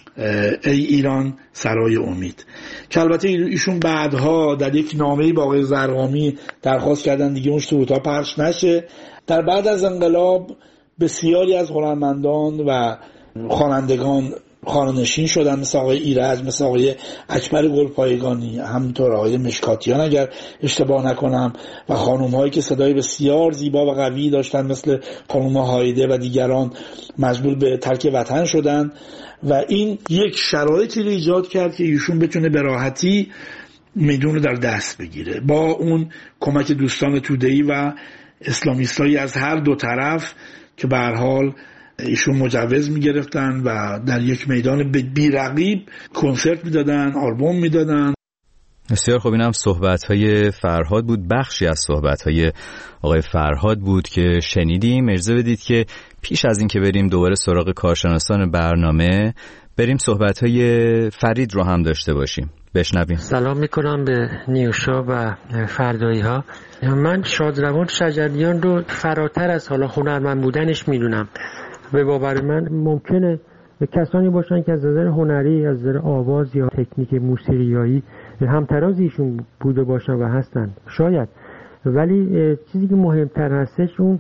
ای ایران سرای امید، که البته ایشون بعدها در یک نامه‌ای با آقای زرقامی درخواست کردن دیگه اون سرودها پخش نشه. در بعد از انقلاب بسیاری از هنرمندان و خوانندگان خانه‌نشین شدن، مثل آقای ایرج، مثل آقای اکبر گلپایگانی، همینطور آقای مشکاتیان اگر اشتباه نکنم، و خانم‌هایی که صدای بسیار زیبا و قوی داشتن مثل خانم هایده و دیگران مجبور به ترک وطن شدن و این یک شرایطی رو ایجاد کرد که ایشون بتونه به راحتی میدون رو در دست بگیره با اون کمک دوستان توده‌ای و اسلامیستایی از هر دو طرف که به هر حال ایشون مجوز میگرفتن و در یک میدان بی‌رقیب کنسرت میدادن، آلبوم میدادن. بسیار خوب. اینم صحبت‌های فرهاد بود، بخشی از صحبت‌های آقای فرهاد بود که شنیدیم. اجازه بدید که پیش از این که بریم دوباره سراغ کارشناسان برنامه، بریم صحبت‌های فرید رو هم داشته باشیم. بشنویم. سلام میکنم به نیوشا و فردایی ها. من شادروان شجریان رو فراتر از حالا هنرمند بودنش میدونم. به باور من ممکنه کسانی باشن که از نظر هنری، از نظر آواز یا تکنیک موسیقیایی همتراز ایشون بوده باشن و هستن، شاید، ولی چیزی که مهمتر هستش اون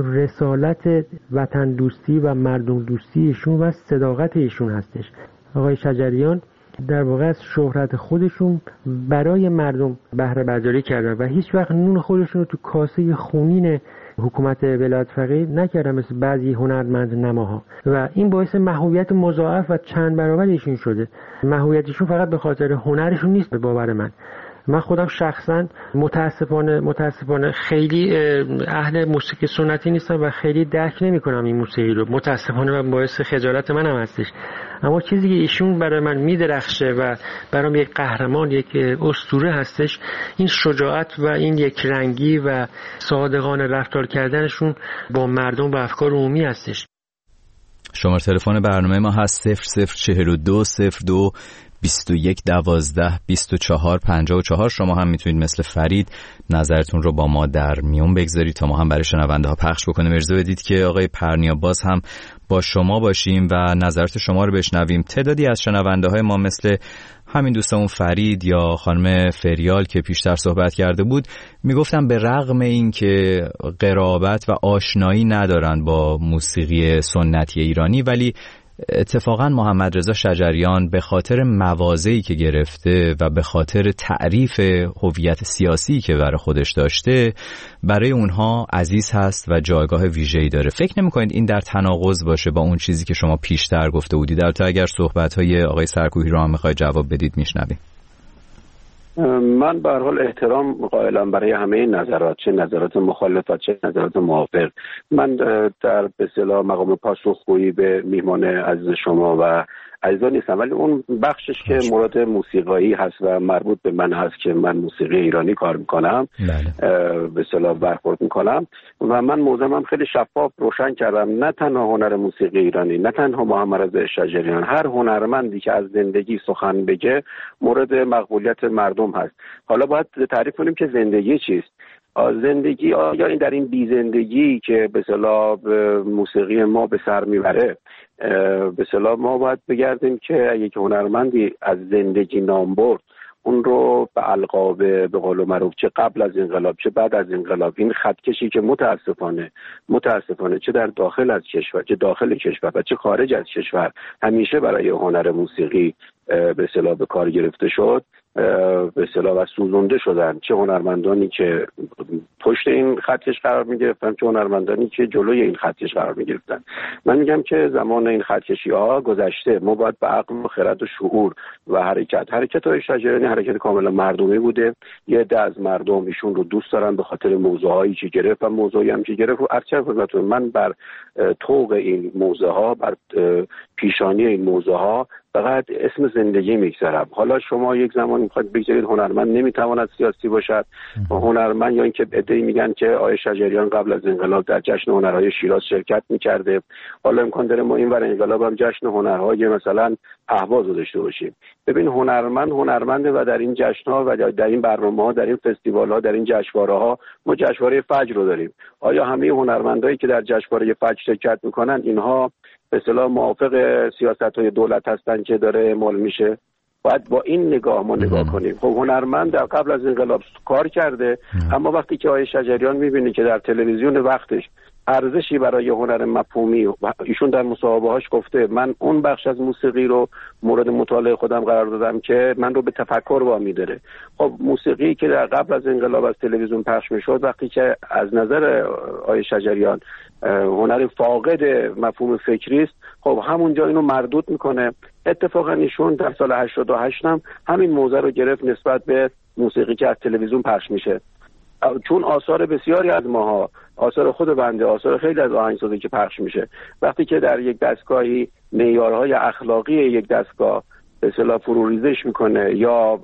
رسالت وطن دوستی و مردم دوستی ایشون و صداقت ایشون هستش. آقای شجریان در واقع از شهرت خودشون برای مردم بهره برداری کردن و هیچ وقت نون خودشون رو تو کاسه خونین حکومت ولایت فقیه نکردن مثل بعضی هنرمند نماها و این باعث محبوبیت مضاعف و چند برابر ایشون شده. محبوبیتشون فقط به خاطر هنرشون نیست به باور من. من خودم شخصا متاسفانه متاسفانه خیلی اهل موسیقی سنتی نیستم و خیلی درک نمی‌کنم این موسیقی رو، متاسفانه و باعث خجالت منم هستش. اما چیزی که ایشون برای من میدرخشه و برام یک قهرمان، یک اسطوره هستش، این شجاعت و این یک رنگی و صادقانه رفتار کردنشون با مردم و افکار عمومی هستش. شماره تلفن برنامه ما هست صفر صفر چهل و دو صفر دو بیست و یک دوازده بیست و چهار پنجاه و چهار. شما هم میتونید مثل فرید نظرتون رو با ما در میون بگذارید تا ما هم برای شنونده ها پخش بکنیم. اجازه بدید که آقای پرنیا باز هم با شما باشیم و نظرات شما رو بشنویم. تعدادی از شنونده های ما مثل همین دوستمون فرید یا خانم فریال که پیشتر صحبت کرده بود میگفتن به رغم این که قرابت و آشنایی ندارن با موسیقی سنتی ایرانی، ولی اتفاقا محمد رضا شجریان به خاطر مواضعی که گرفته و به خاطر تعریف هویت سیاسی که برای خودش داشته برای اونها عزیز هست و جایگاه ویژه‌ای داره. فکر نمی‌کنید این در تناقض باشه با اون چیزی که شما پیشتر گفته بودید؟ در تا اگر صحبت‌های آقای سرکوهی رو هم می‌خواید جواب بدید میشنویم. من به هر حال احترام قائلم برای همه نظرات، چه نظرات مخالف و چه نظرات موافق. من در به اصطلاح مقام پاسخگویی به میهمان عزیز شما و عزیزان نیستن، ولی اون بخشش که مورد موسیقایی هست و مربوط به من هست که من موسیقی ایرانی کار میکنم به اصطلاح برخورد میکنم و من موضوعم خیلی شفاف روشن کردم. نه تنها هنر موسیقی ایرانی، نه تنها محمد رضا شجریان، هر هنرمندی که از زندگی سخن بگه مورد مقبولیت مردم هست. حالا باید تعریف کنیم که زندگی چیست. زندگی آیا این در این بی زندگی که به اصطلاح موسیقی ما به سر میبره، به اصطلاح ما باید بگردیم که یک هنرمندی از زندگی نام برد، اون رو به القاب به قول معروف چه قبل از انقلاب چه بعد از انقلاب، این خطکشی که متاسفانه متاسفانه چه در داخل از کشور چه داخل کشور و چه خارج از کشور همیشه برای هنر موسیقی به اصطلاح به کار گرفته شد، به اصطلاح و سوزونده شدن، چه هنرمندانی که پشت این خطکش قرار می گرفتن چه هنرمندانی که جلوی این خطکش قرار می گرفتن. من میگم که زمان این خطکشی ها گذشته. ما باید به عقل و خرد و شعور و حرکت حرکت های شجریانی حرکت کاملا مردمی بوده. یه عده از مردم ایشون رو دوست دارن به خاطر موضوعایی که گرفت و موضوعی هم که گرفت. ارچه خدمتتون من بر طوق این موضوع ها، بر پیشانی این موضوع ها فقط اسم زندگی میگذارم. حالا شما یک زمان میخواید بگذارید هنرمند نمیتواند سیاسی باشد، هنرمند یا اینکه ادعی میگن که آقای شجریان قبل از انقلاب در جشن هنرهای شیراز شرکت میکرده، حالا امکان داره ما این ور انقلاب هم جشن هنرهای مثلا اهواز رو داشته باشیم. ببین هنرمند هنرمنده و در این جشن‌ها و در این برنامه‌ها، در این فستیوال‌ها، در این جشنواره‌ها ما جشنواره فجر رو داریم. آیا همه هنرمندایی که در جشنواره فجر شرکت میکنن اینها به اصطلاح موافق سیاست‌های دولت هستن که داره اعمال میشه؟ باید با این نگاه ما نگاه کنیم. خب هنرمند در قبل از انقلاب کار کرده، اما وقتی که آقای شجریان میبینی که در تلویزیون وقتش ارزشی برای هنر مفهومی، ایشون در مصاحبه‌هاش گفته من اون بخش از موسیقی رو مورد مطالعه خودم قرار دادم که من رو به تفکر وامی داره. خب موسیقی که در قبل از انقلاب از تلویزیون پخش میشد، وقتی که از نظر آقای شجریان هنر فاقد مفهوم فکری است، خب همونجا اینو مردود میکنه. اتفاقا ایشون در سال هشتاد و هشت هم همین موضوع رو گرفت نسبت به موسیقی که از تلویزیون پخش میشه، چون آثار بسیاری از ماها، آثار خود بنده، آثار خیلی از آهنگسازی که پخش میشه، وقتی که در یک دستگاهی معیارهای اخلاقی یک دستگاه به اصطلاح فروریزش میکنه یا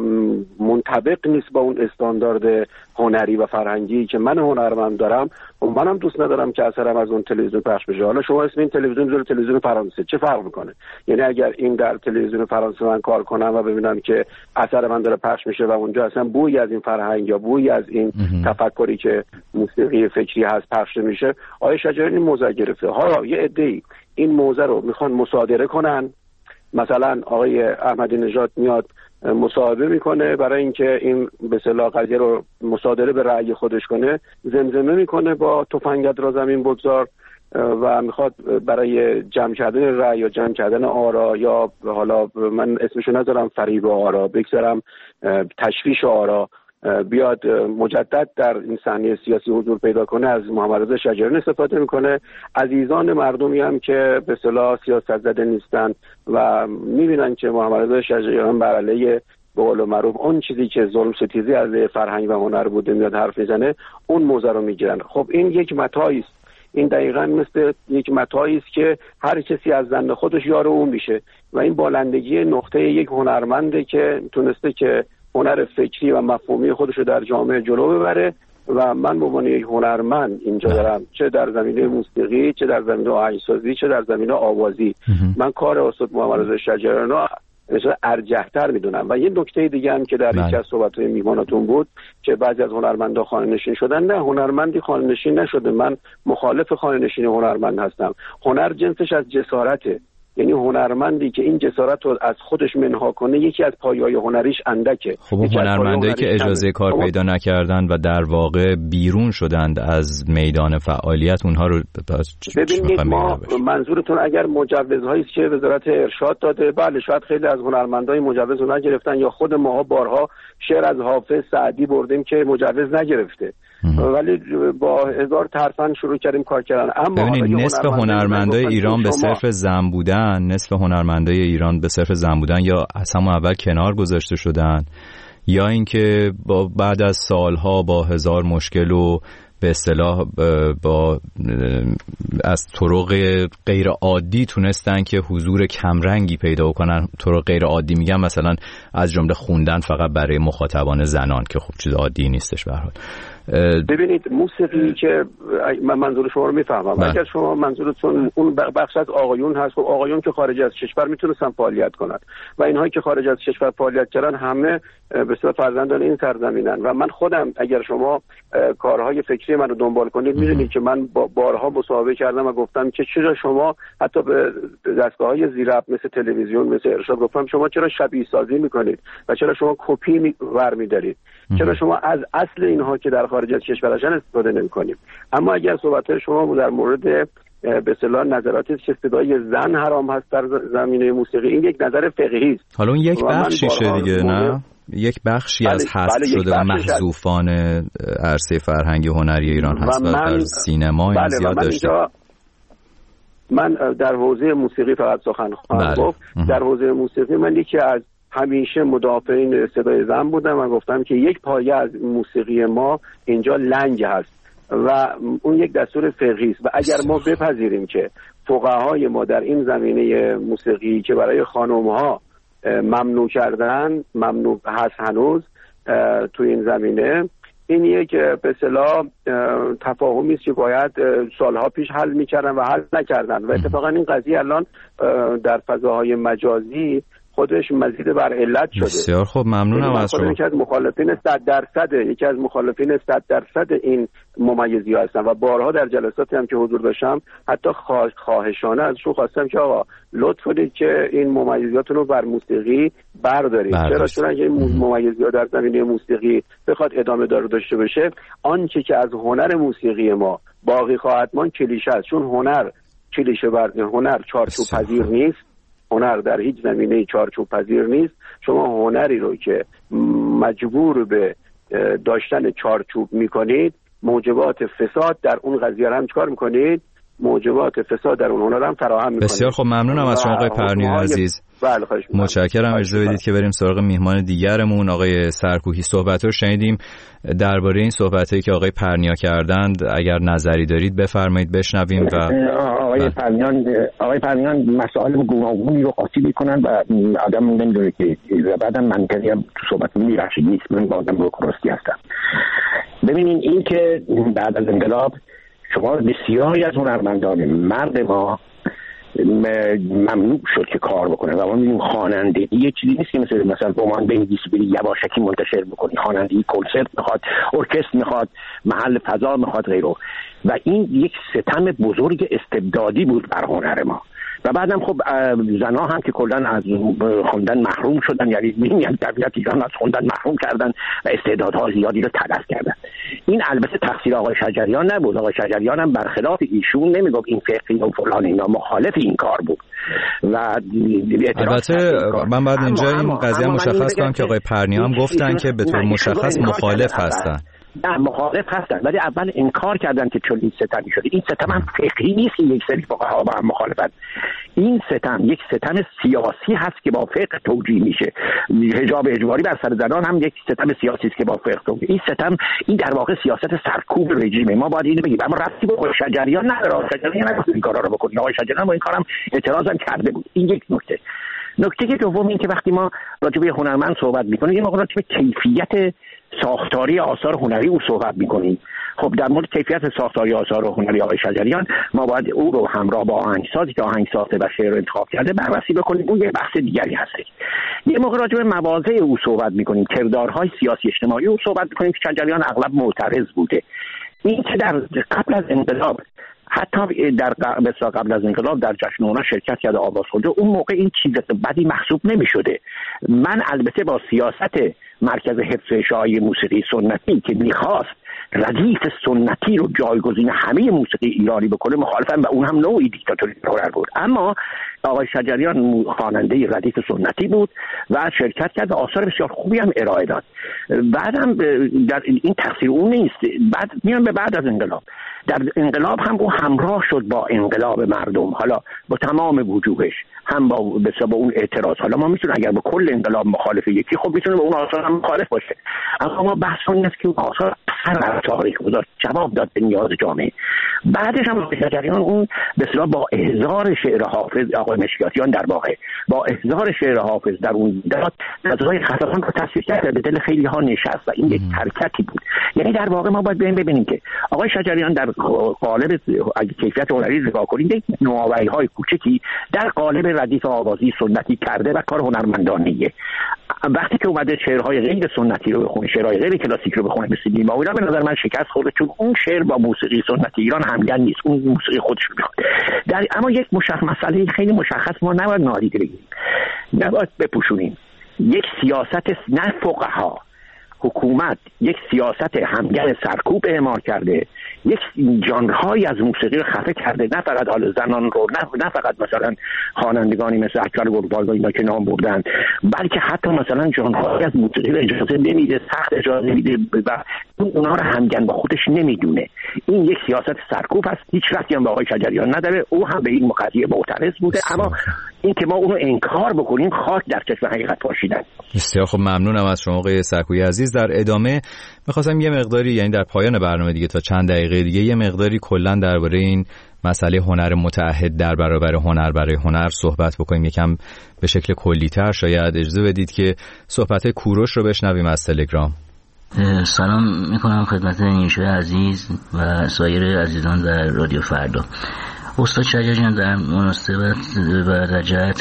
منطبق نیست با اون استاندارد هنری و فرهنگی که من هنرمند دارم و منم دوست ندارم که اثرم از اون تلویزیون پخش بشه. حالا شما اسم این تلویزیون بذارید تلویزیون فرانسه، چه فرق میکنه؟ یعنی اگر این در تلویزیون فرانسه من کار کنم و ببینم که اثر من داره پخش میشه و اونجا اصلا بویی از این فرهنگ یا بویی از این تفکری که موسیقی فکری هست پخش میشه، آقای شجریانی موضع گرفته. حالا یه عده‌ای این موضع رو میخوان مصادره کنن، مثلا آقای احمدی نژاد میاد مصاحبه میکنه برای اینکه این به اصطلاح قضیه رو مصادره به رأی خودش کنه، زمزمه میکنه با تفنگت را زمین بگذار و میخواد برای جمع کردن رأی یا جمع کردن آرا یا حالا من اسمشو نذارم فریب آرا، بگذارم تشویش آرا، بیاد مجدد در این صحنه سیاسی حضور پیدا کنه، از محمد رضا شجریان استفاده میکنه. عزیزان مردمی هم که به اصطلاح سیاست زده نیستن و میبینن که محمد رضا شجریان بر علیه به قول معروف اون چیزی که ظلم ستیزی از فرهنگ و هنر بوده میاد حرف میزنه، اون موضوع رو میگیرن. خب این یک متاعی است، این دقیقاً مثل یک متاعی است که هر کسی از زن خودش یار اون میشه و این بالندگی نقطه یک هنرمنده که تونسته که هنر فکری و مفهومی خودش رو در جامعه جلو ببره و من به عنوان یک هنرمند اینجا دارم، چه در زمینه موسیقی، چه در زمینه آهنگسازی، چه در زمینه آوازی، من کار استاد محمد رضا شجریان رو ارجح‌تر میدونم. و یه نکته دیگه هم که در یکی از صحبت‌های میهماناتون بود که بعضی از هنرمندا خانه‌نشین شدن، نه هنرمندی خانه‌نشین نشده، من مخالف خانه‌نشینی هنرمند هستم. هنر جنسش از جسارته، یعنی هنرمندی که این جسارت رو از خودش منها کنه یکی از پایه‌های هنریش اندکه. خب هنرمندایی که اجازه کار خب پیدا نکردن و در واقع بیرون شدند از میدان فعالیت، اونها رو ببینید ما منظورتون اگر مجوزهایی است که وزارت ارشاد داده، بله شاید خیلی از هنرمندای مجوز رو نگرفتن، یا خود ماها بارها شعر از حافظ سعدی بردیم که مجوز نگرفته ولی با هزار ترفند شروع کردیم کار کردن. اما ببینید نصف هنرمندای ایران به صرف زن بودن، نصف هنرمندای ایران به صرف زن بودن یا از همون اول کنار گذاشته شدن، یا اینکه با بعد از سالها با هزار مشکل و به اصطلاح با از طرق غیر عادی تونستن که حضور کمرنگی پیدا کنن. طرق غیر عادی میگم مثلا از جمله خوندن فقط برای مخاطبان زنان که خب چیز عادی نیستش به هر حال. ببینید موسیقی که من منظور شما رو میفهمم، اگر شما منظورتون اون بخش از آقایون هست، خب آقایون که خارج از کشور میتونستن فعالیت کنند و اینهایی که خارج از کشور فعالیت کردن همه به اصطلاح فرزندان این سرزمینن و من خودم اگر شما کارهای فکری من رو دنبال کنید میدونید که من با بارها مصاحبه کردم و گفتم که چرا شما حتی به دستگاه‌های زیرربط مثل تلویزیون مثل ارشاد گفتم شما چرا شبیه سازی میکنید و چرا شما کپی برمی‌دارید، چرا شما از اصل اینها که در خارج از کشور هستن استفاده نمی‌کنید. اما اگر صحبت شما در مورد به اصطلاح نظراتی که صدای زن حرام هست در زمینه موسیقی، این یک نظر فقهی است. حالا اون یک بخشیشه دیگه، نه یک بخشی بله، از حذف بله، شده و محذوفان عرصه فرهنگی هنری ایران هست و در سینما این بله، زیاد من داشته. من در حوزه موسیقی فقط سخن خواهم بله. گفت در حوزه موسیقی من یکی از همیشه مدافعین صدای زن بودم و گفتم که یک پایه از موسیقی ما اینجا لنگ هست و اون یک دستور فقهی است و اگر ما بپذیریم که فقهای ما در این زمینه موسیقی که برای خانم‌ها ممنوع کردن ممنوع هست هنوز تو این زمینه، این یک به اصطلاح تفاهمی است که باید سالها پیش حل می‌کردن و حل نکردن و اتفاقا این قضیه الان در فضاهای مجازی خودش مزید بر علت شده. بسیار خوب، ممنونم از شما. یکی از مخالفین صد درصد یکی از مخالفین صد درصد این ممیزی‌ها هستم و بارها در جلساتی هم که حضور داشتم حتی خواهشانه ازشون خواستم که آقا لطف کنید که این ممیزیاتون رو بر موسیقی بردارید. چرا؟ چون اگه این ممیزی‌ها در زمینه موسیقی بخواد ادامه دار داشته باشه، آنچه که از هنر موسیقی ما باقی خواهد ماند کلیشه است، چون هنر کلیشه بر هنر چارچوب پذیر نیست. هنر در هیچ زمینه چارچوب پذیر نیست. شما هنری رو که مجبور به داشتن چارچوب میکنید، موجبات فساد در اون قضیه هم چکار میکنید؟ موجبات فساد در اون هنر هم فراهم میکنید. بسیار خب، ممنونم از شما آقای پرنیا عزیز. بله خواهش می‌کنم. متشکرم. اجازه بدید که بریم سراغ میهمان دیگرمون آقای سرکوهی. صحبت رو شنیدیم درباره این صحبتایی که آقای پرنیا کردند. اگر نظری دارید بفرمایید بشنویم. و آقای پرنیان آقای پرنیان مسائل گوناگونی رو قاطی میکنن و آدم نمیدونه که بعدم منطقی هم تو صحبت میرشید نیست. من با آدم رو کرستی هستم. ببینین این که بعد از انقلاب شما بسیاری از هنرمندان مرد ما ممنوع شد که کار بکنه و ما می‌بینیم خوانندگی یه چیزی نیست که مثل مثلا رمان بنویسی بری یواشکی منتشر بکنی. خوانندگی کنسرت میخواد، ارکستر میخواد، محل فضا میخواد غیره و این یک ستم بزرگ استبدادی بود بر هنر ما. و بعدم خب زنها هم که کلا از خوندن محروم شدن، یعنی میگن طبیعت ایران از خوندن محروم کردن و استعدادها زیادی رو تلف کردن. این البته تقصیر آقای شجریان نبود. آقای شجریان هم برخلاف ایشون نمیگفت این فقهی و فلان، اینا مخالف این کار بود و البته من بعد اینجا این قضیه مشخص کنم که آقای پرنیا هم گفتن که به طور مشخص مخالف هستن. نه مخالف هستن ولی اول انکار کردن که چون این ستمی شده. این ستم هم فقهی نیست که یک سری فقها با هم مخالفت. این ستم یک ستم سیاسی هست که با فقه توجیه میشه. حجاب اجباری بر سر زنان هم یک ستم سیاسی است که با فقه توجیه. این ستم این در واقع سیاست سرکوب رژیمه. ما باید اینو بگیم. اما رفتی به آقای شجریان نداره. شجریان نگفت این کارا رو بکنید. آقای شجریان با این کارم اعتراض هم کرده بود. این یک نکته. نکته دوم این که وقتی ما راجع به هنرمند صحبت می‌کنیم، یه موقع راجع به کیفیت ساختاری آثار هنری او صحبت می‌کنیم. خب در مورد کیفیت ساختاری آثار هنری آقای شجریان ما باید او رو همراه با آهنگسازی که آهنگ ساخته و شعر رو انتخاب کرده بررسی بکنیم. اون یه بحث دیگری هست. یه موقع راجع به مواضع او صحبت می‌کنیم، کردارهای سیاسی اجتماعی او صحبت می‌کنیم که شجریان اغلب معترض بوده. این که در قبل از انقلاب حتی در قبل از انقلاب در جشن هنر شرکت کرده، آواز خونده، اون موقع این چیز بدی محسوب نمی‌شده. من البته با سیاست مرکز حفظ شایعه موسیقی سنتی که می‌خواست ردیف سنتی رو جایگزین همه موسیقی ایرانی بکنه مخالفم و اون هم نوعی دیکتاتوری هنر بود. اما آقای شجریان خواننده ردیف سنتی بود و شرکت کرد و آثار بسیار خوبی هم ارائه داد. بعدم در این تقصیر اون نیست. بعد میان به بعد از انقلاب، در انقلاب هم او همراه شد با انقلاب مردم، حالا با تمام وجوهش، هم با با اون اعتراض. حالا ما میتونیم اگر با کل انقلاب مخالف یکی، خب میتونه با اون آثار هم مخالف باشه. اما ما بحث این است که اون آثار هر تاریخ گذاشت، جواب داد به نیاز جامعه. بعدش هم شجریان اون به اصطلاح با احضار شعر حافظ آقای مشکیاتیان در واقع با احضار شعر حافظ در اون داد غزوه خراسان رو تصویر کرد، به دل خیلی ها نشست و این یک حرکتی بود. یعنی در واقع ما باید ببینیم که آقای شجریان در قالب اگه کیفیت هنری نگاه کنید یک نوآوری‌های کوچکی در قالب ردیف آوازی سنتی کرده و کار هنرمندانه‌ایه. وقتی که اومده شعرهای غیر سنتی رو بخونه، شعرهای غیر کلاسیک رو بخونه مثل نیما و اینا، به نظر من شکست خورده، چون اون شعر با موسیقی سنتی ایران همگن نیست، اون موسیقی خودش میخواد. در اما یک مشخص مسئله خیلی مشخص ما نباید نادیده بگیریم، نباید بپوشونیم. یک سیاست نه فقها، حکومت یک سیاست همگن سرکوب اعمال کرده، یک ژانرهایی از موسیقی رو خفه کرده، نه فقط حال زنان رو، نه, نه فقط مثلا خوانندگانی مثل اکبر گلپایگاه اینا که نام بردن، بلکه حتی مثلا ژانرهایی از موسیقی رو اجازه نمیده، سخت اجازه نمیده و اونا رو همگن با خودش نمیدونه. این یک سیاست سرکوب است، هیچ ربطی هم به آقای شجریان نداره، او هم به این قضیه معترض بوده، اما این که ما اونو انکار بکنیم خاک در چشم حقیقت پاشیدن. بسیار خب، ممنونم از شما آقای سرکویی عزیز. در ادامه می‌خواستم یه مقداری، یعنی در پایان برنامه دیگه تا چند دقیقه دیگه، یه مقداری کلاً درباره این مسئله هنر متعهد در برابر هنر برای هنر صحبت بکنیم، یکم به شکل کلی‌تر. شاید اجازه بدید که صحبت کوروش رو بشنویم از تلگرام. سلام میکنم خدمت نیوشا عزیز و سایر عزیزان در رادیو فردا. استاد شجریان در مناسبت و در جهت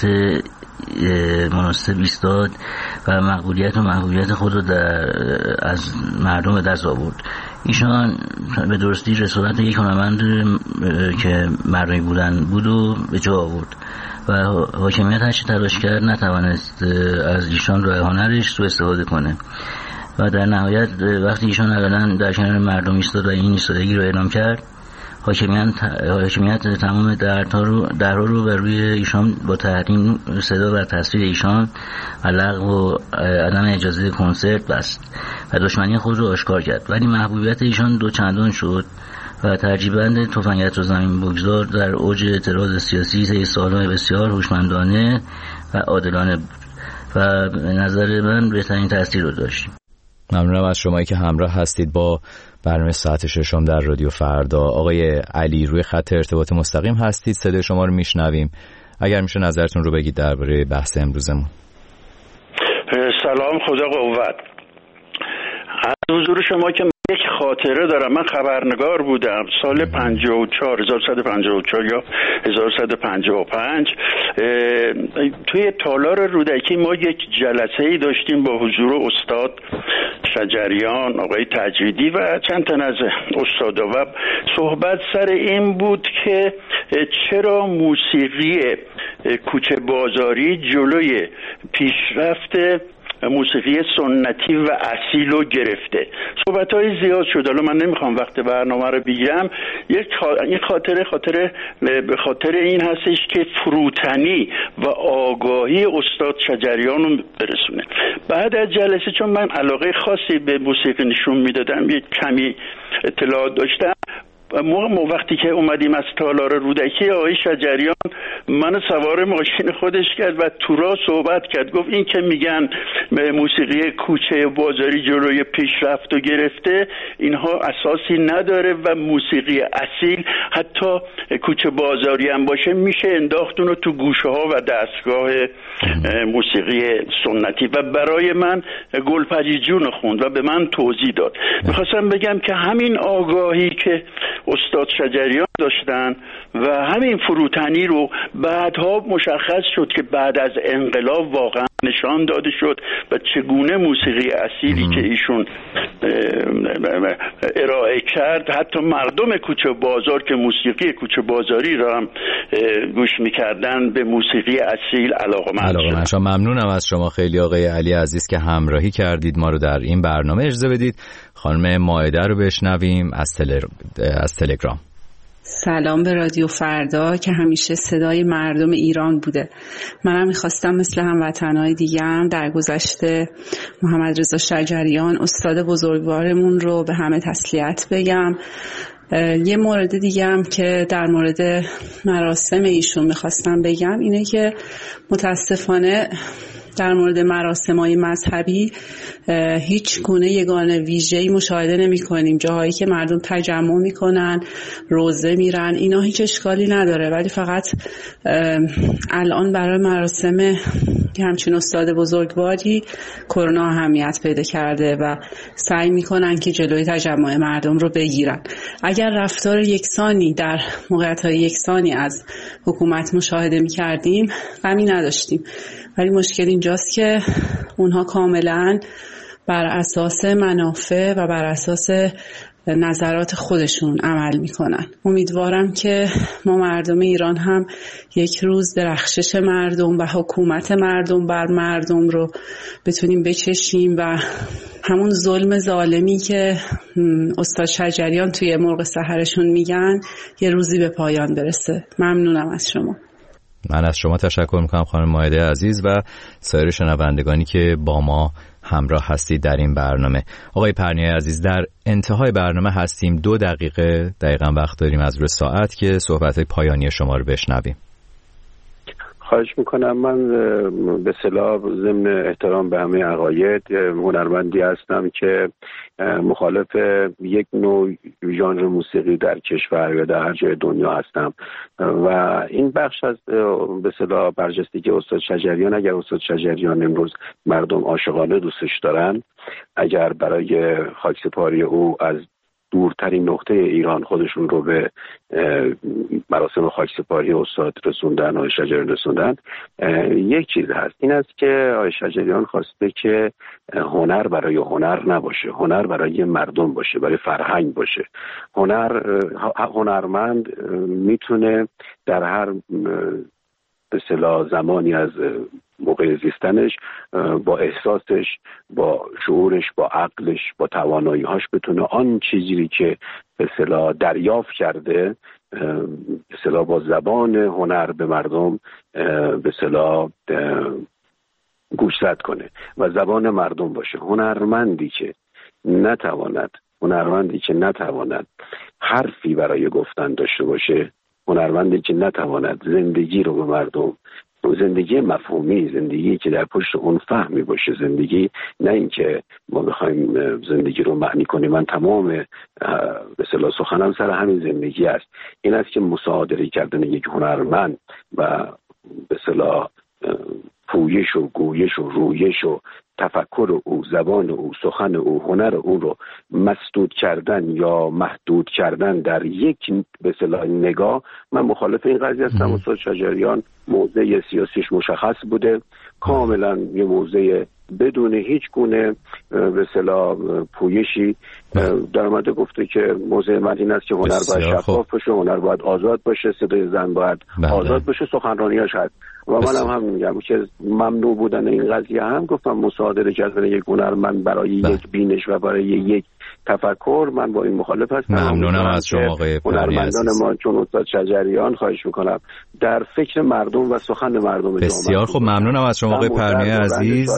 مناسب ایستاد و مقبولیت و محبوبیت خود رو در از مردم به دست آورد. ایشان به درستی رسالت یک هنرمند که مردمی بودن بود و به جا آورد و حاکمیت هرچی تلاش کرد نتوانست از ایشان راه هنرش سوء استفاده کنه و در نهایت وقتی ایشان علنا در کنار مردم ایستاد و این ایستادگی رو اعلام کرد، حاکمیت حاکمیت تمام درها رو درها رو بر روی ایشان با تحریم صدا و تصویر ایشان و لغو و عدم اجازه کنسرت بست و دشمنی خود رو آشکار کرد. ولی محبوبیت ایشان دو چندان شد و ترجیبند تفنگت رو زمین بگذار در اوج اعتراض سیاسی طی سالهای بسیار هوشمندانه و عادلانه بود و به نظر من بهترین تاثیر رو داشت. ممنونم از شمایی که همراه هستید با برنامه ساعت ششم در رادیو فردا. آقای علی روی خط ارتباط مستقیم هستید، صدای شما رو میشنویم. اگر میشه نظرتون رو بگید درباره بحث امروزمون. سلام، خدا قوت. از حضور شما که یک خاطره دارم. من خبرنگار بودم سال پنجاه و چهار هزار و سیصد و پنجاه و چهار یا هزار و سیصد و پنجاه و پنج. توی تالار رودکی ما یک جلسه‌ای داشتیم با حضور استاد شجریان، آقای تجویدی و چند تن از استادا و صحبت سر این بود که چرا موسیقی کوچه بازاری جلوی پیشرفت موسیقی سنتی و اصیل رو گرفته. صحبت‌های زیاد شد، حالا من نمیخوام وقت برنامه رو بگیرم. یک خاطره خاطره به خاطر این هستش که فروتنی و آگاهی استاد شجریان رو برسونه. بعد از جلسه، چون من علاقه خاصی به موسیقی نشون میدادم، یک کمی اطلاعات داشتم، ما وقتی که اومدیم از تالار رودکی، آقای شجریان منو سوار ماشین خودش کرد و تو راه صحبت کرد. گفت این که میگن موسیقی کوچه بازاری جلوی پیشرفت و گرفته، اینها اساسی نداره و موسیقی اصیل حتی کوچه بازاری هم باشه میشه انداخت اونو تو گوشه ها و دستگاه موسیقی سنتی. و برای من گلپریجون خوند و به من توضیح داد. میخواستم بگم که همین آگاهی که استاد شجریان داشتن و همین فروتنی رو بعدها مشخص شد که بعد از انقلاب واقعا نشان داده شد و چگونه موسیقی اصیلی که ایشون ارائه کرد، حتی مردم کوچه بازار که موسیقی کوچه بازاری را هم گوش میکردن به موسیقی اصیل علاقه‌مند شدن. ممنونم از شما خیلی آقای علی عزیز که همراهی کردید ما رو در این برنامه. اجازه بدید خانم مائده رو بشنویم از, تل... از تلگرام. سلام به رادیو فردا که همیشه صدای مردم ایران بوده. منم میخواستم مثل هموطنهای دیگه هم در گذشته محمد رضا شجریان استاد بزرگوارمون رو به همه تسلیت بگم. یه مورد دیگه هم که در مورد مراسم ایشون میخواستم بگم اینه که متاسفانه در مورد مراسم‌های مذهبی هیچ گونه یگانه ویژه‌ای مشاهده نمی‌کنیم. جاهایی که مردم تجمع می‌کنن، روزه میرن، اینا هیچ اشکالی نداره، ولی فقط الان برای مراسم که همچین استاد بزرگواری کرونا اهمیت پیدا کرده و سعی می‌کنن که جلوی تجمع مردم رو بگیرن. اگر رفتار یکسانی در موقعیت‌های یکسانی از حکومت مشاهده می‌کردیم غمی نداشتیم، ولی مشکل اینجاست که اونها کاملا بر اساس منافع و بر اساس نظرات خودشون عمل میکنن. امیدوارم که ما مردم ایران هم یک روز درخشش مردم و حکومت مردم بر مردم رو بتونیم بچشیم و همون ظلم ظالمی که استاد شجریان توی مرغ سحرشون میگن یه روزی به پایان برسه. ممنونم از شما. من از شما تشکر میکنم خانم مائده عزیز و سایر شنوندگانی که با ما همراه هستید در این برنامه. آقای پرنیای عزیز، در انتهای برنامه هستیم، دو دقیقه دقیقا وقت داریم از روی ساعت که صحبت‌های پایانی شما رو بشنویم. خواهش میکنم. من به اصطلاح ضمن احترام به همه عقاید هنرمندی هستم که مخالف یک نوع ژانر موسیقی در کشور یا در هر جای دنیا هستم و این بخش از به اصطلاح برجسته که استاد شجریان، اگر استاد شجریان امروز مردم عاشقانه دوستش دارن، اگر برای خاکسپاری او از دورترین نقطه ایران خودشون رو به مراسم خاکسپاری استاد رسوندن، آقای شجریان رسوندن، یک چیز هست، این است که آقای شجریان خواسته که هنر برای هنر نباشه، هنر برای مردم باشه، برای فرهنگ باشه. هنر هنرمند میتونه در هر به اصطلاح زمانی از موقع زیستنش با احساسش، با شعورش، با عقلش، با توانایی‌هاش بتونه آن چیزی که به اصطلاح دریافت کرده به اصطلاح با زبان هنر به مردم به اصطلاح گوشزد کنه و زبان مردم باشه. هنرمندی که نتواند هنرمندی که نتواند حرفی برای گفتن داشته باشه، هنرمندی که نتواند زندگی رو به مردم، زندگی مفهومی، زندگی که در پشت اون فهمی باشه، زندگی نه اینکه ما بخوایم زندگی رو معنی کنیم. من تمام به اصطلاح سخنم سر همین زندگی است. این است که مصادره کردن یک هنرمند و به اصطلاح پویش و گویش و رویش و تفکر او، زبان او، سخن او، هنر او رو مسدود کردن یا محدود کردن در یک به اصطلاح نگاه، من مخالف این قضیه هستم. استاد شجریان موضع سیاسیش مشخص بوده، کاملا یه موضع بدون هیچ گونه به اصطلاح پویشی در اومده گفته که موضع من این است که هنر باید شفاف باشه، هنر باید آزاد باشه، صدای زن باید بله. آزاد باشه، سخنرانیاش هست و منم هم میگم که ممنوع بودن این قضیه هم گفتم مصادره کردن یک هنرمند برای بله. یک بینش و برای یک تفکر، من با این مخالف هستم. ممنونم از شما آقای پرنیای عزیز. ما چون استاد شجریان خواهش میکنم در فکر مردم و سخن مردم بسیار خوب. ممنونم از شما آقای پرنیای عزیز.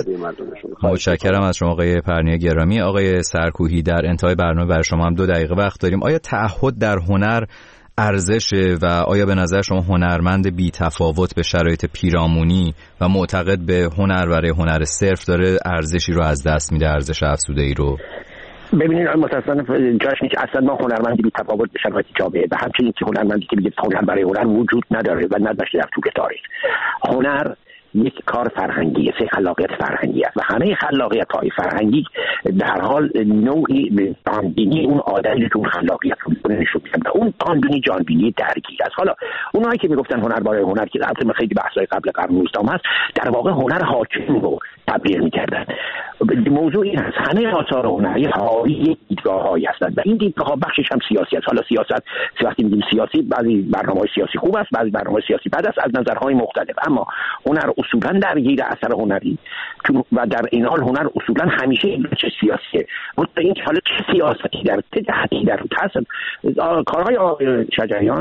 متشکرم از شما آقای پرنیای گرامی. آقای سرکوهی، در انتهای برنامه برای شما هم دو دقیقه وقت داریم. آیا تعهد در هنر ارزشه و آیا به نظر شما هنرمند بی تفاوت به شرایط پیرامونی و معتقد به هنر برای هنر صرف داره ارزشی رو از دست میده، ارزش افزوده ای رو؟ ببینید متأسفانه جاش نیست اصلا ما هنرمندی بی تفاوت به شرایط جامعه و همچنین که هنرمندی که میگه هنر برای هنر وجود نداره و نداشته در طول تاریخ. هنر یک کار فرهنگیه، سه خلاقیت فرهنگی است و همه خلاقیت‌های فرهنگی در حال نوعی جانبینی اون آدمی که اون خلاقیت رو نشون میدن و اون جانبینی جانبینی درگیر است. حالا اونایی که میگفتن هنر برای هنر که البته خیلی بحث‌های قبل قرن نوزدهم هست، در واقع هنر حاکم رو تبلیغ می‌کردن. موضوع این است همه آثار هنری حاوی دیدگاه‌هایی هستند و این دیدگاه‌ها بخشش هم سیاسی است. حالا سیاست وقتی میگیم سیاسی، بعضی برنامه‌های سیاسی خوب است، بعضی برنامه‌های سیاسی بد است از نظرهای مختلف، اما هنر اصولا درگیر اثر هنری و در این حال هنر اصولا همیشه چه سیاسیه. منتها این حالا چه سیاستی در چه جهتی در هست. کارهای شجریان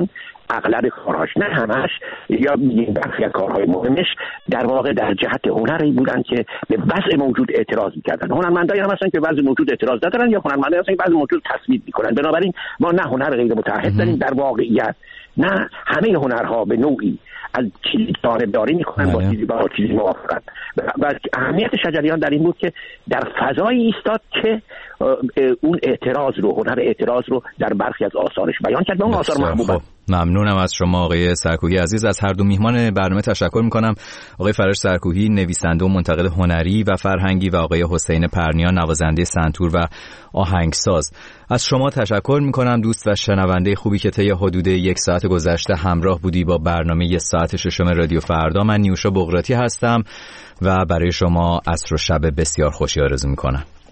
اغلب کارهاش، نه همش، یا برخی از کارهای مهمش در واقع در جهت هنری بودن که به وضع موجود اعتراض می‌کردن. هنرمندایی هم هستن که وضع موجود اعتراض ندارن، یا هنرمندایی هستن که وضع موجود تصویب می‌کنن. بنابراین ما نه هنر غیر متعهد داریم در واقعیت، نه همه هنرها به نوعی از چیزی جانبداری میکنن با چیزی با چیزی موافقن. و اهمیت شجریان در این بود که در فضایی ایستاد که اون اعتراض رو، هنر اعتراض رو در برخی از آثارش بیان کرد. اون آثار محبوبه. ممنونم از شما آقای سرکوهی عزیز. از هر دو میهمان برنامه تشکر میکنم. آقای فرش سرکوهی، نویسنده و منتقد هنری و فرهنگی، و آقای حسین پرنیان، نوازنده سنتور و آهنگساز. از شما تشکر میکنم دوست و شنونده خوبی که طی حدود یک ساعت گذشته همراه بودی با برنامه یک ساعت ششم رادیو فردا. من نیوشا بغراتی هستم و برای شما عصر و شب بسیار خوشی آرزو میکنم.